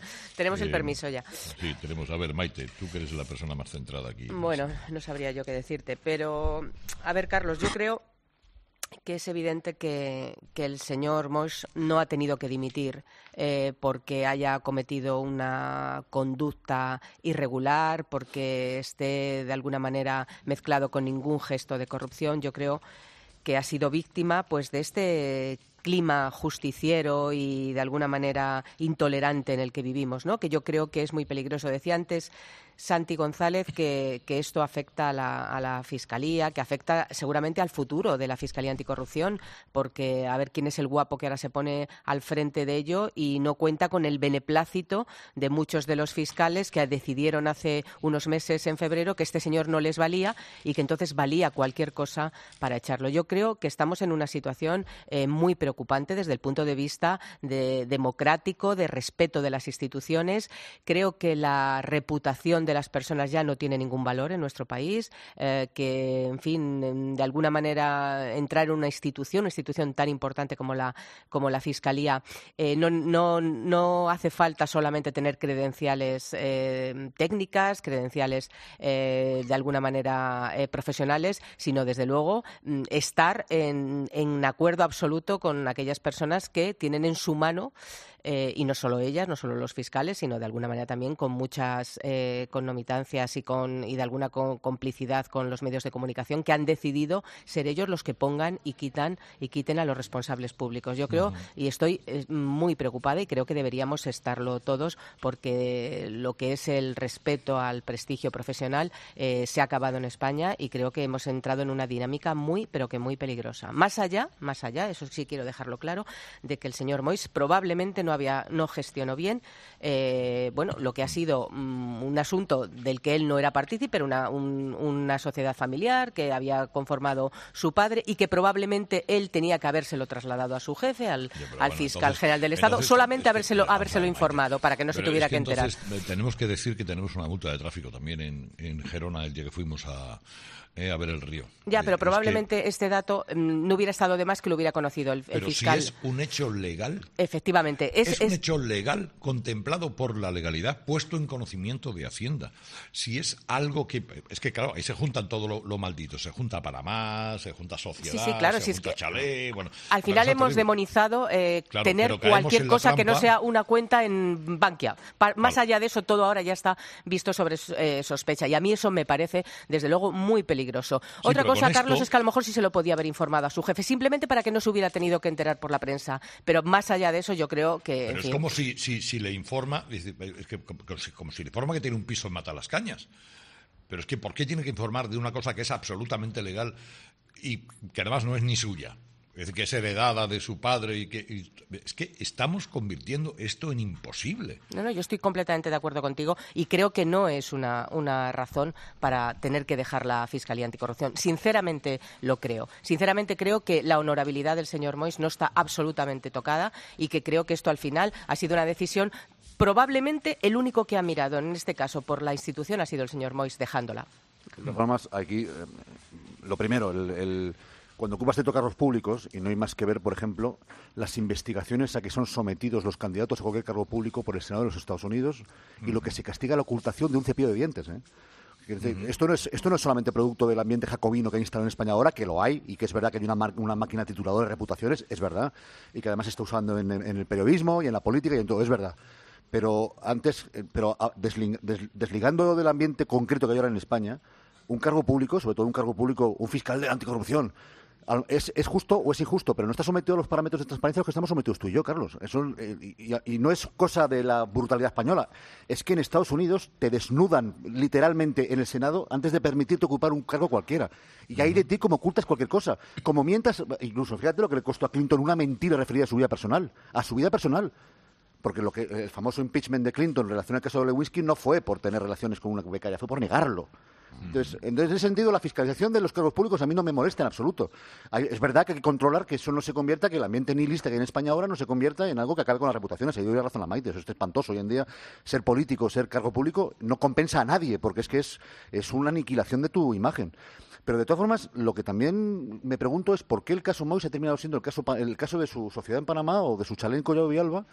U: tenemos
C: Eh,
U: el permiso ya.
C: Sí, tenemos. A ver, Maite, tú que eres la persona más centrada aquí.
U: Bueno, no sabría yo qué decirte, pero a ver, Carlos, yo creo que es evidente que, que el señor Moix no ha tenido que dimitir eh, porque haya cometido una conducta irregular, porque esté de alguna manera mezclado con ningún gesto de corrupción. Yo creo que ha sido víctima pues de este clima justiciero y de alguna manera intolerante en el que vivimos, ¿no? Que yo creo que es muy peligroso. Decía antes Santi González que, que esto afecta a la, a la Fiscalía, que afecta seguramente al futuro de la Fiscalía Anticorrupción, porque a ver quién es el guapo que ahora se pone al frente de ello y no cuenta con el beneplácito de muchos de los fiscales que decidieron hace unos meses, en febrero, que este señor no les valía y que entonces valía cualquier cosa para echarlo. Yo creo que estamos en una situación eh, muy preocupante desde el punto de vista de, democrático, de respeto de las instituciones. Creo que la reputación de las personas ya no tiene ningún valor en nuestro país, eh, que, en fin, de alguna manera entrar en una institución, una institución tan importante como la, como la Fiscalía, eh, no, no, no hace falta solamente tener credenciales eh, técnicas, credenciales eh, de alguna manera eh, profesionales, sino, desde luego, estar en, en acuerdo absoluto con aquellas personas que tienen en su mano, eh, y no solo ellas, no solo los fiscales, sino de alguna manera también con muchas eh, connomitancias y, con, y de alguna con, complicidad con los medios de comunicación, que han decidido ser ellos los que pongan y quitan y quiten a los responsables públicos. Yo creo, uh-huh. y estoy eh, muy preocupada, y creo que deberíamos estarlo todos, porque lo que es el respeto al prestigio profesional eh, se ha acabado en España, y creo que hemos entrado en una dinámica muy, pero que muy peligrosa. Más allá, más allá, eso sí quiero dejarlo claro, de que el señor Moix probablemente no había, no gestionó bien, eh, bueno, lo que ha sido um, un asunto del que él no era partícipe, pero una, un, una sociedad familiar que había conformado su padre y que probablemente él tenía que habérselo trasladado a su jefe, al,
C: sí,
U: al
C: bueno,
U: fiscal
C: entonces,
U: general del Estado,
C: entonces,
U: solamente
C: es que,
U: habérselo,
C: pero,
U: habérselo informado para que no se tuviera
C: es que,
U: que enterar.
C: Entonces, tenemos que decir que tenemos una multa de tráfico también en, en Gerona el día que fuimos a, eh, a ver el río.
U: Ya, pero
C: es
U: probablemente
C: que,
U: este dato mm, no hubiera estado de más que lo hubiera conocido el, el
C: pero
U: fiscal.
C: Si es un hecho legal.
U: Efectivamente. Es,
C: es,
U: es
C: un hecho legal, contemplado por la legalidad, puesto en conocimiento de Hacienda. Si es algo que... Es que, claro, ahí se juntan todo lo, lo maldito. Se junta Panamá, se junta sociedad,
U: sí, sí, claro,
C: se
U: si
C: junta
U: es que
C: chalet... Bueno,
U: al final hemos
C: terrible.
U: demonizado eh,
C: claro,
U: tener cualquier cosa que no sea una cuenta en Bankia. Pa más
C: claro.
U: allá de eso, todo ahora ya está visto sobre eh, sospecha. Y a mí eso me parece, desde luego, muy peligroso.
C: Sí,
U: Otra cosa,
C: esto...
U: Carlos, es que a lo mejor sí se lo podía haber informado a su jefe, simplemente para que no se hubiera tenido que enterar por la prensa. Pero más allá de eso, yo creo que...
C: Pero
U: en
C: es
U: fin,
C: como si, si, si le informa, es que, como, como si le informa que tiene un piso en Matalascañas. Pero es que, ¿por qué tiene que informar de una cosa que es absolutamente legal y que además no es ni suya? Es decir, que es heredada de su padre y que... Y, es que estamos convirtiendo esto en imposible.
U: No, no, yo estoy completamente de acuerdo contigo y creo que no es una, una razón para tener que dejar la Fiscalía Anticorrupción. Sinceramente lo creo. Sinceramente creo que la honorabilidad del señor Moix no está absolutamente tocada y que creo que esto al final ha sido una decisión. Probablemente el único que ha mirado en este caso por la institución ha sido el señor Moix, dejándola.
V: De todas formas, aquí, eh, lo primero, el... el... Cuando ocupas de cargos públicos, y no hay más que ver, por ejemplo, las investigaciones a que son sometidos los candidatos a cualquier cargo público por el Senado de los Estados Unidos, y lo que se castiga la ocultación de un cepillo de dientes, ¿eh? Es decir, esto, no es, esto no es solamente producto del ambiente jacobino que hay instalado en España ahora, que lo hay, y que es verdad que hay una, una máquina tituladora de reputaciones, es verdad, y que además se está usando en, en el periodismo y en la política y en todo, es verdad. Pero antes, pero deslig, des, desligando del ambiente concreto que hay ahora en España, un cargo público, sobre todo un cargo público, un fiscal de anticorrupción, Es, es justo o es injusto, pero no está sometido a los parámetros de transparencia a los que estamos sometidos tú y yo, Carlos. Eso, eh, y, y no es cosa de la brutalidad española. Es que en Estados Unidos te desnudan literalmente en el Senado antes de permitirte ocupar un cargo cualquiera. Y hay de ti como ocultas cualquier cosa. Como mientas, incluso fíjate lo que le costó a Clinton una mentira referida a su vida personal. A su vida personal. Porque lo que el famoso impeachment de Clinton en relación al caso de Lewinsky no fue por tener relaciones con una becaria, fue por negarlo. Entonces, en ese sentido, la fiscalización de los cargos públicos a mí no me molesta en absoluto. Hay, es verdad que hay que controlar que eso no se convierta, que el ambiente nihilista que hay en España ahora no se convierta en algo que acabe con las reputaciones. Ahí doy razón a Maite, eso es espantoso. Hoy en día, ser político, ser cargo público, no compensa a nadie, porque es que es, es una aniquilación de tu imagen. Pero de todas formas, lo que también me pregunto es por qué el caso Moix ha terminado siendo el caso, el caso de su sociedad en Panamá o de su chalet en Collado Villalba,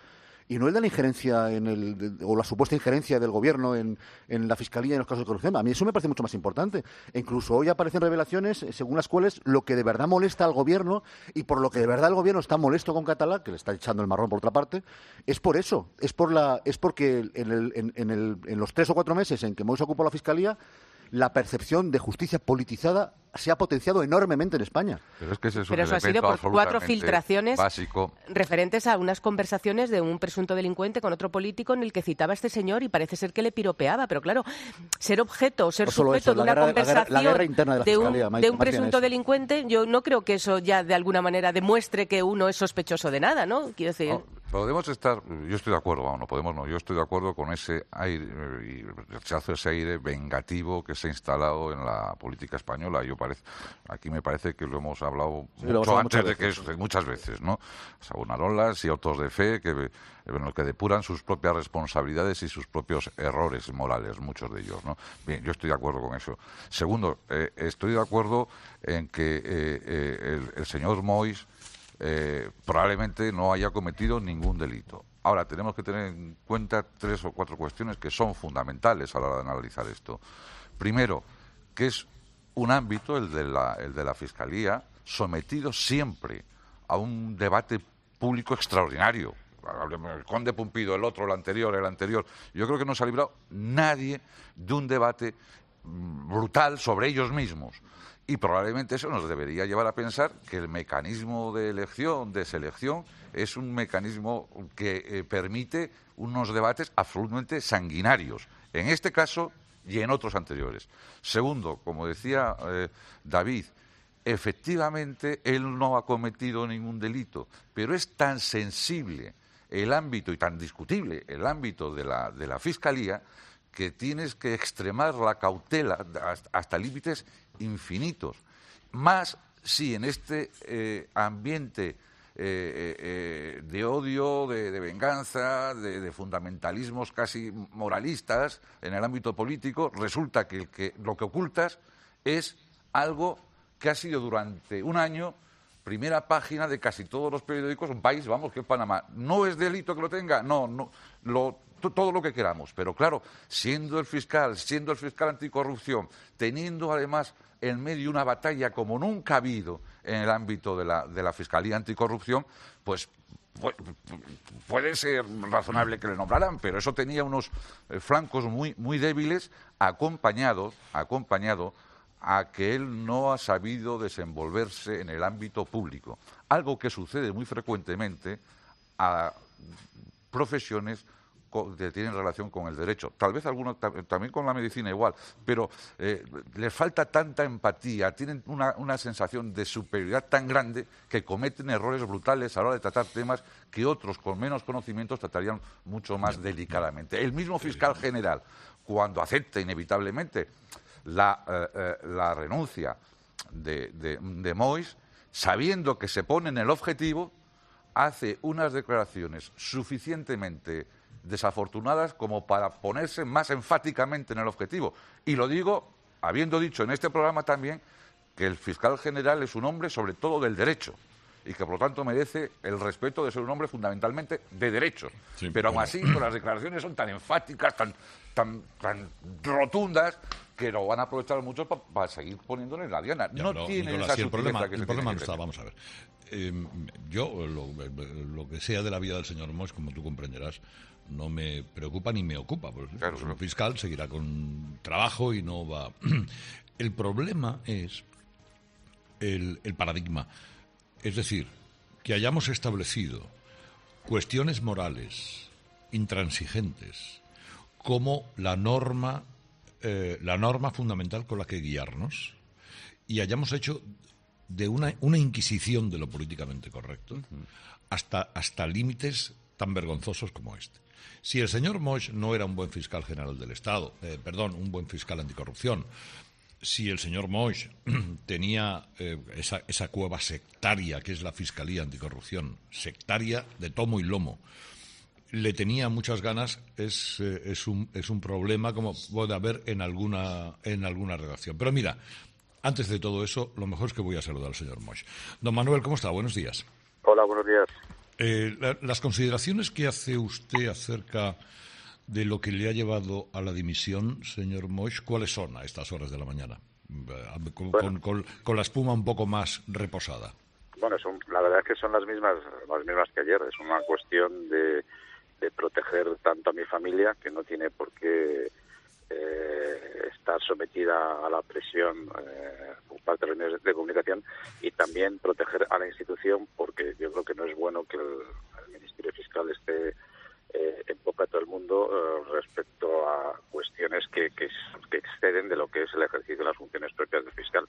V: y no el de la injerencia en el, de, o la supuesta injerencia del gobierno en, en la fiscalía y en los casos de corrupción. A mí eso me parece mucho más importante. E incluso hoy aparecen revelaciones según las cuales lo que de verdad molesta al gobierno y por lo que de verdad el gobierno está molesto con Catalá, que le está echando el marrón por otra parte, es por eso, es por la, es porque en, el, en, en, el, en los tres o cuatro meses en que Moix ocupó la fiscalía, la percepción de justicia politizada se ha potenciado enormemente en España.
W: Pero es que ese es un
U: Pero eso ha sido
W: elemento
U: por cuatro
W: absolutamente
U: filtraciones
W: básico.
U: referentes a unas conversaciones de un presunto delincuente con otro político en el que citaba a este señor y parece ser que le piropeaba. Pero claro, ser objeto, ser
V: No solo
U: sujeto
V: eso,
U: de
V: la
U: una
V: guerra- la guerra-
U: conversación
V: la guerra interna de la
U: de un,
V: Fiscalía, Mike-
U: de un
V: más bien
U: presunto
V: eso.
U: delincuente, yo no creo que eso ya de alguna manera demuestre que uno es sospechoso de nada, ¿no? Quiero decir...
W: No, podemos estar, yo estoy de acuerdo, vamos, no podemos no, yo estoy de acuerdo con ese aire, eh, y rechazo ese aire vengativo que se ha instalado en la política española. Yo parece, aquí me parece que lo hemos hablado
V: Sí, lo hemos
W: mucho
V: hablado
W: antes
V: muchas
W: de que
V: veces.
W: eso, de muchas veces, ¿no? Savonarolas y autos de fe que, eh, bueno, que depuran sus propias responsabilidades y sus propios errores morales, muchos de ellos, ¿no? Bien, yo estoy de acuerdo con eso. Segundo, eh, estoy de acuerdo en que eh, eh, el, el señor Moix eh, probablemente no haya cometido ningún delito. Ahora, tenemos que tener en cuenta tres o cuatro cuestiones que son fundamentales a la hora de analizar esto. Primero, que es un ámbito, el de la, el de la Fiscalía, sometido siempre a un debate público extraordinario. El conde Pumpido, el otro, el anterior, el anterior. Yo creo que no se ha librado nadie de un debate brutal sobre ellos mismos. Y probablemente eso nos debería llevar a pensar que el mecanismo de elección, de selección, es un mecanismo que eh, permite unos debates absolutamente sanguinarios. En este caso y en otros anteriores. Segundo, como decía eh, David, efectivamente él no ha cometido ningún delito, pero es tan sensible el ámbito y tan discutible el ámbito de la, de la Fiscalía que tienes que extremar la cautela hasta, hasta límites infinitos. Más si en este eh, ambiente eh, eh, de odio, de, de venganza, de, de fundamentalismos casi moralistas en el ámbito político, resulta que, el que lo que ocultas es algo que ha sido durante un año primera página de casi todos los periódicos, un país, vamos, que es Panamá. ¿No es delito que lo tenga? No, no, lo, todo lo que queramos. Pero claro, siendo el fiscal, siendo el fiscal anticorrupción, teniendo además en medio una batalla como nunca ha habido en el ámbito de la, de la Fiscalía Anticorrupción, pues puede ser razonable que le nombraran, pero eso tenía unos eh, flancos muy, muy débiles, acompañado, acompañado a que él no ha sabido desenvolverse en el ámbito público, algo que sucede muy frecuentemente a profesiones que tienen relación con el derecho, tal vez algunos también con la medicina igual, pero eh, les falta tanta empatía, tienen una, una sensación de superioridad tan grande que cometen errores brutales a la hora de tratar temas que otros con menos conocimientos tratarían mucho más delicadamente. El mismo fiscal general, cuando acepta inevitablemente la, eh, eh, la renuncia de, de, de Moix, sabiendo que se pone en el objetivo, hace unas declaraciones suficientemente desafortunadas como para ponerse más enfáticamente en el objetivo. Y lo digo habiendo dicho en este programa también que el fiscal general es un hombre sobre todo del derecho y que por lo tanto merece el respeto de ser un hombre fundamentalmente de derecho. Sí, pero aún así pues, las declaraciones son tan enfáticas, tan, tan, tan rotundas, que lo van a aprovechar mucho para pa seguir poniéndole la diana.
C: Ya,
W: no
C: pero,
W: tienen
C: Nicolás,
W: esa
C: si el problema,
W: que
C: el
W: se
C: problema
W: tiene
C: no
W: que
C: está,
W: tener.
C: vamos a ver. Eh, yo, lo, lo que sea de la vida del señor Moix, como tú comprenderás, no me preocupa ni me ocupa. Porque claro, el fiscal seguirá con trabajo y no va... El problema es el, el paradigma. Es decir, que hayamos establecido cuestiones morales intransigentes como la norma, eh, la norma fundamental con la que guiarnos y hayamos hecho de una, una inquisición de lo políticamente correcto uh-huh. hasta, hasta límites tan vergonzosos como este. Si el señor Moix no era un buen fiscal general del Estado, eh, perdón, un buen fiscal anticorrupción, si el señor Moix tenía eh, esa, esa cueva sectaria que es la Fiscalía Anticorrupción, sectaria de tomo y lomo, le tenía muchas ganas, es, eh, es, un, es un problema como puede haber en alguna, en alguna redacción. Pero mira, antes de todo eso, lo mejor es que voy a saludar al señor Moix. Don Manuel, ¿cómo está? Buenos días.
J: Hola, buenos días.
C: Eh, la, las consideraciones que hace usted acerca de lo que le ha llevado a la dimisión, señor Moix, ¿cuáles son a estas horas de la mañana? Con, bueno, con, con, con la espuma un poco más reposada.
J: Bueno, son, la verdad es que son las mismas, las mismas que ayer. Es una cuestión de, de proteger tanto a mi familia, que no tiene por qué eh, estar sometida a la presión eh, por parte de los medios de comunicación, y también proteger a la institución, porque yo creo que no es bueno que el, el Ministerio Fiscal esté eh, en boca de todo el mundo eh, respecto a cuestiones que, que, que exceden de lo que es el ejercicio de las funciones propias del fiscal.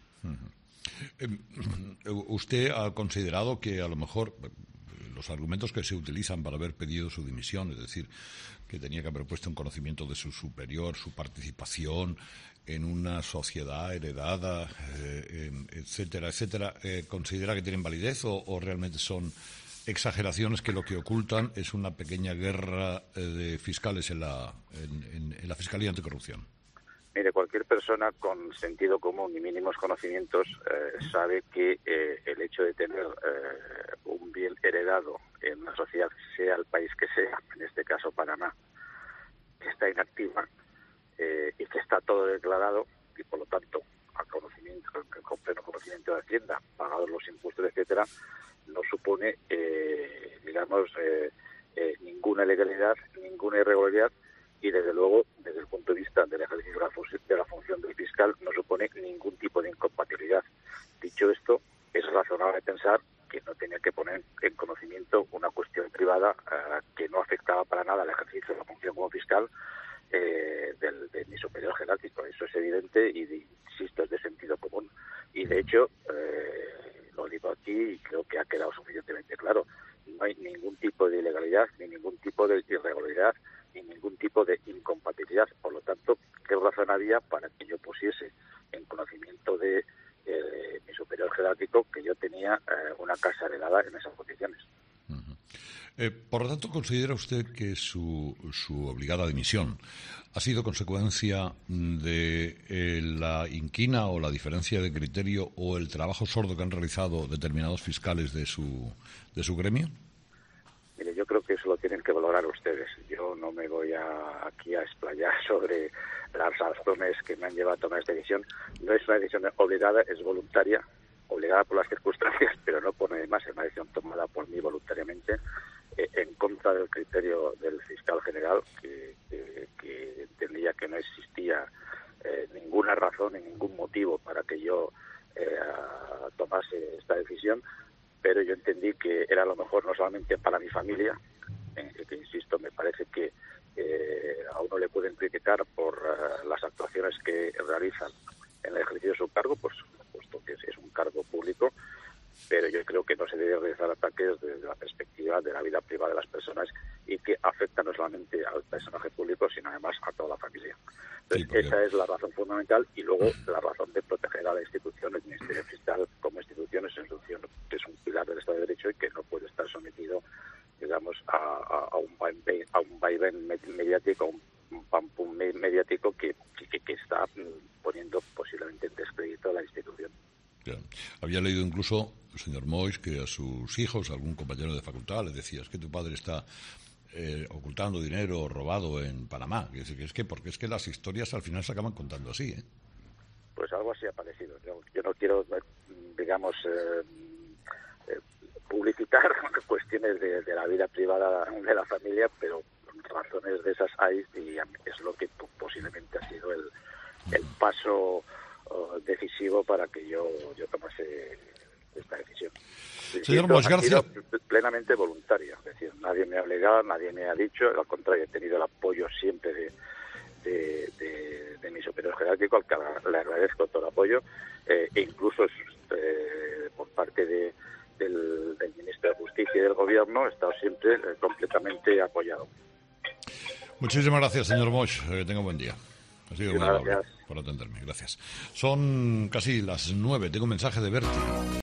C: ¿Usted ha considerado que a lo mejor los argumentos que se utilizan para haber pedido su dimisión, es decir, que tenía que haber puesto en conocimiento de su superior su participación en una sociedad heredada, eh, etcétera, etcétera, eh, considera que tienen validez o, o realmente son exageraciones que lo que ocultan es una pequeña guerra eh, de fiscales en la, en, en, en la Fiscalía Anticorrupción?
J: Mire, cualquier persona con sentido común y mínimos conocimientos eh, sabe que eh, el hecho de tener eh, un bien heredado en una sociedad, sea el país que sea, en este caso Panamá, que está inactiva eh, y que está todo declarado y por lo tanto a conocimiento, con pleno conocimiento de Hacienda, pagados los impuestos, etcétera, no supone, eh, digamos, eh, eh, ninguna ilegalidad, ninguna irregularidad. Y, desde luego, desde el punto de vista del ejercicio de la, función, de la función del fiscal, no supone ningún tipo de incompatibilidad. Dicho esto, es razonable pensar que no tenía que poner en conocimiento una cuestión privada eh, que no afectaba para nada al ejercicio de la función como fiscal eh, del, de mi superior jerárquico. Eso es evidente y, de, insisto, es de sentido común. Y, de hecho, eh, lo digo aquí y creo que ha quedado suficientemente claro, no hay ningún tipo de ilegalidad ni ningún tipo de irregularidad ni ningún tipo de incompatibilidad. Por lo tanto, ¿qué razón había para que yo pusiese en conocimiento de eh, mi superior jerárquico que yo tenía eh, una casa heredada en esas condiciones?
C: Uh-huh. Eh, por lo tanto, ¿considera usted que su, su obligada dimisión ha sido consecuencia de eh, la inquina o la diferencia de criterio o el trabajo sordo que han realizado determinados fiscales de su, de su gremio?
J: Mire, yo creo que eso lo tienen que valorar ustedes. Yo no me voy a, aquí a explayar sobre las razones que me han llevado a tomar esta decisión. No es una decisión obligada, es voluntaria, obligada por las circunstancias, pero no por nadie más. Es una decisión tomada por mí voluntariamente, eh, en contra del criterio del fiscal general, que, que, que entendía que no existía eh, ninguna razón ni ningún motivo para que yo eh, tomase esta decisión. Pero yo entendí que era lo mejor no solamente para mi familia, en que, insisto, me parece que eh, a uno le pueden criticar por uh, las actuaciones que realizan en el ejercicio de su cargo, pues puesto que es un cargo público, pero yo creo que no se debe realizar ataques desde la perspectiva de la vida privada de las personas y que afectan no solamente al personaje público, sino además a toda la familia. Entonces, sí, esa es la razón fundamental, y luego la razón de proteger a la institución, el Ministerio Fiscal como institución, es, institución, que es un pilar del Estado de Derecho y que no puede estar sometido, digamos, a, a, a un vaivén, a un vaivén mediático, a un pampum mediático que, que, que está poniendo posiblemente en descrédito a la institución.
C: Claro. Había leído incluso, señor Moix, que a sus hijos, algún compañero de facultad, les decía, es que tu padre está eh, ocultando dinero robado en Panamá. Es decir, que es que, porque es que las historias al final se acaban contando así, ¿eh?
J: Pues algo así ha parecido. Yo, yo no quiero, digamos, eh, eh, publicitar cuestiones de, de la vida privada de la familia, pero razones de esas hay, y es lo que posiblemente ha sido el, el paso uh, decisivo para que yo, yo tomase esta decisión.
C: Señor Moix, gracias.
J: Plenamente voluntaria, es decir, nadie me ha obligado, nadie me ha dicho, al contrario, he tenido el apoyo siempre de, de, de, de mi superior jerárquico, al que le agradezco todo el apoyo, eh, e incluso eh, por parte de, del, del ministro de Justicia y del Gobierno he estado siempre eh, completamente apoyado.
C: Muchísimas gracias, señor Moix. Que tenga un buen día. Ha sido muy amable por atenderme. Gracias. Son casi las nueve. Tengo un mensaje de Berti.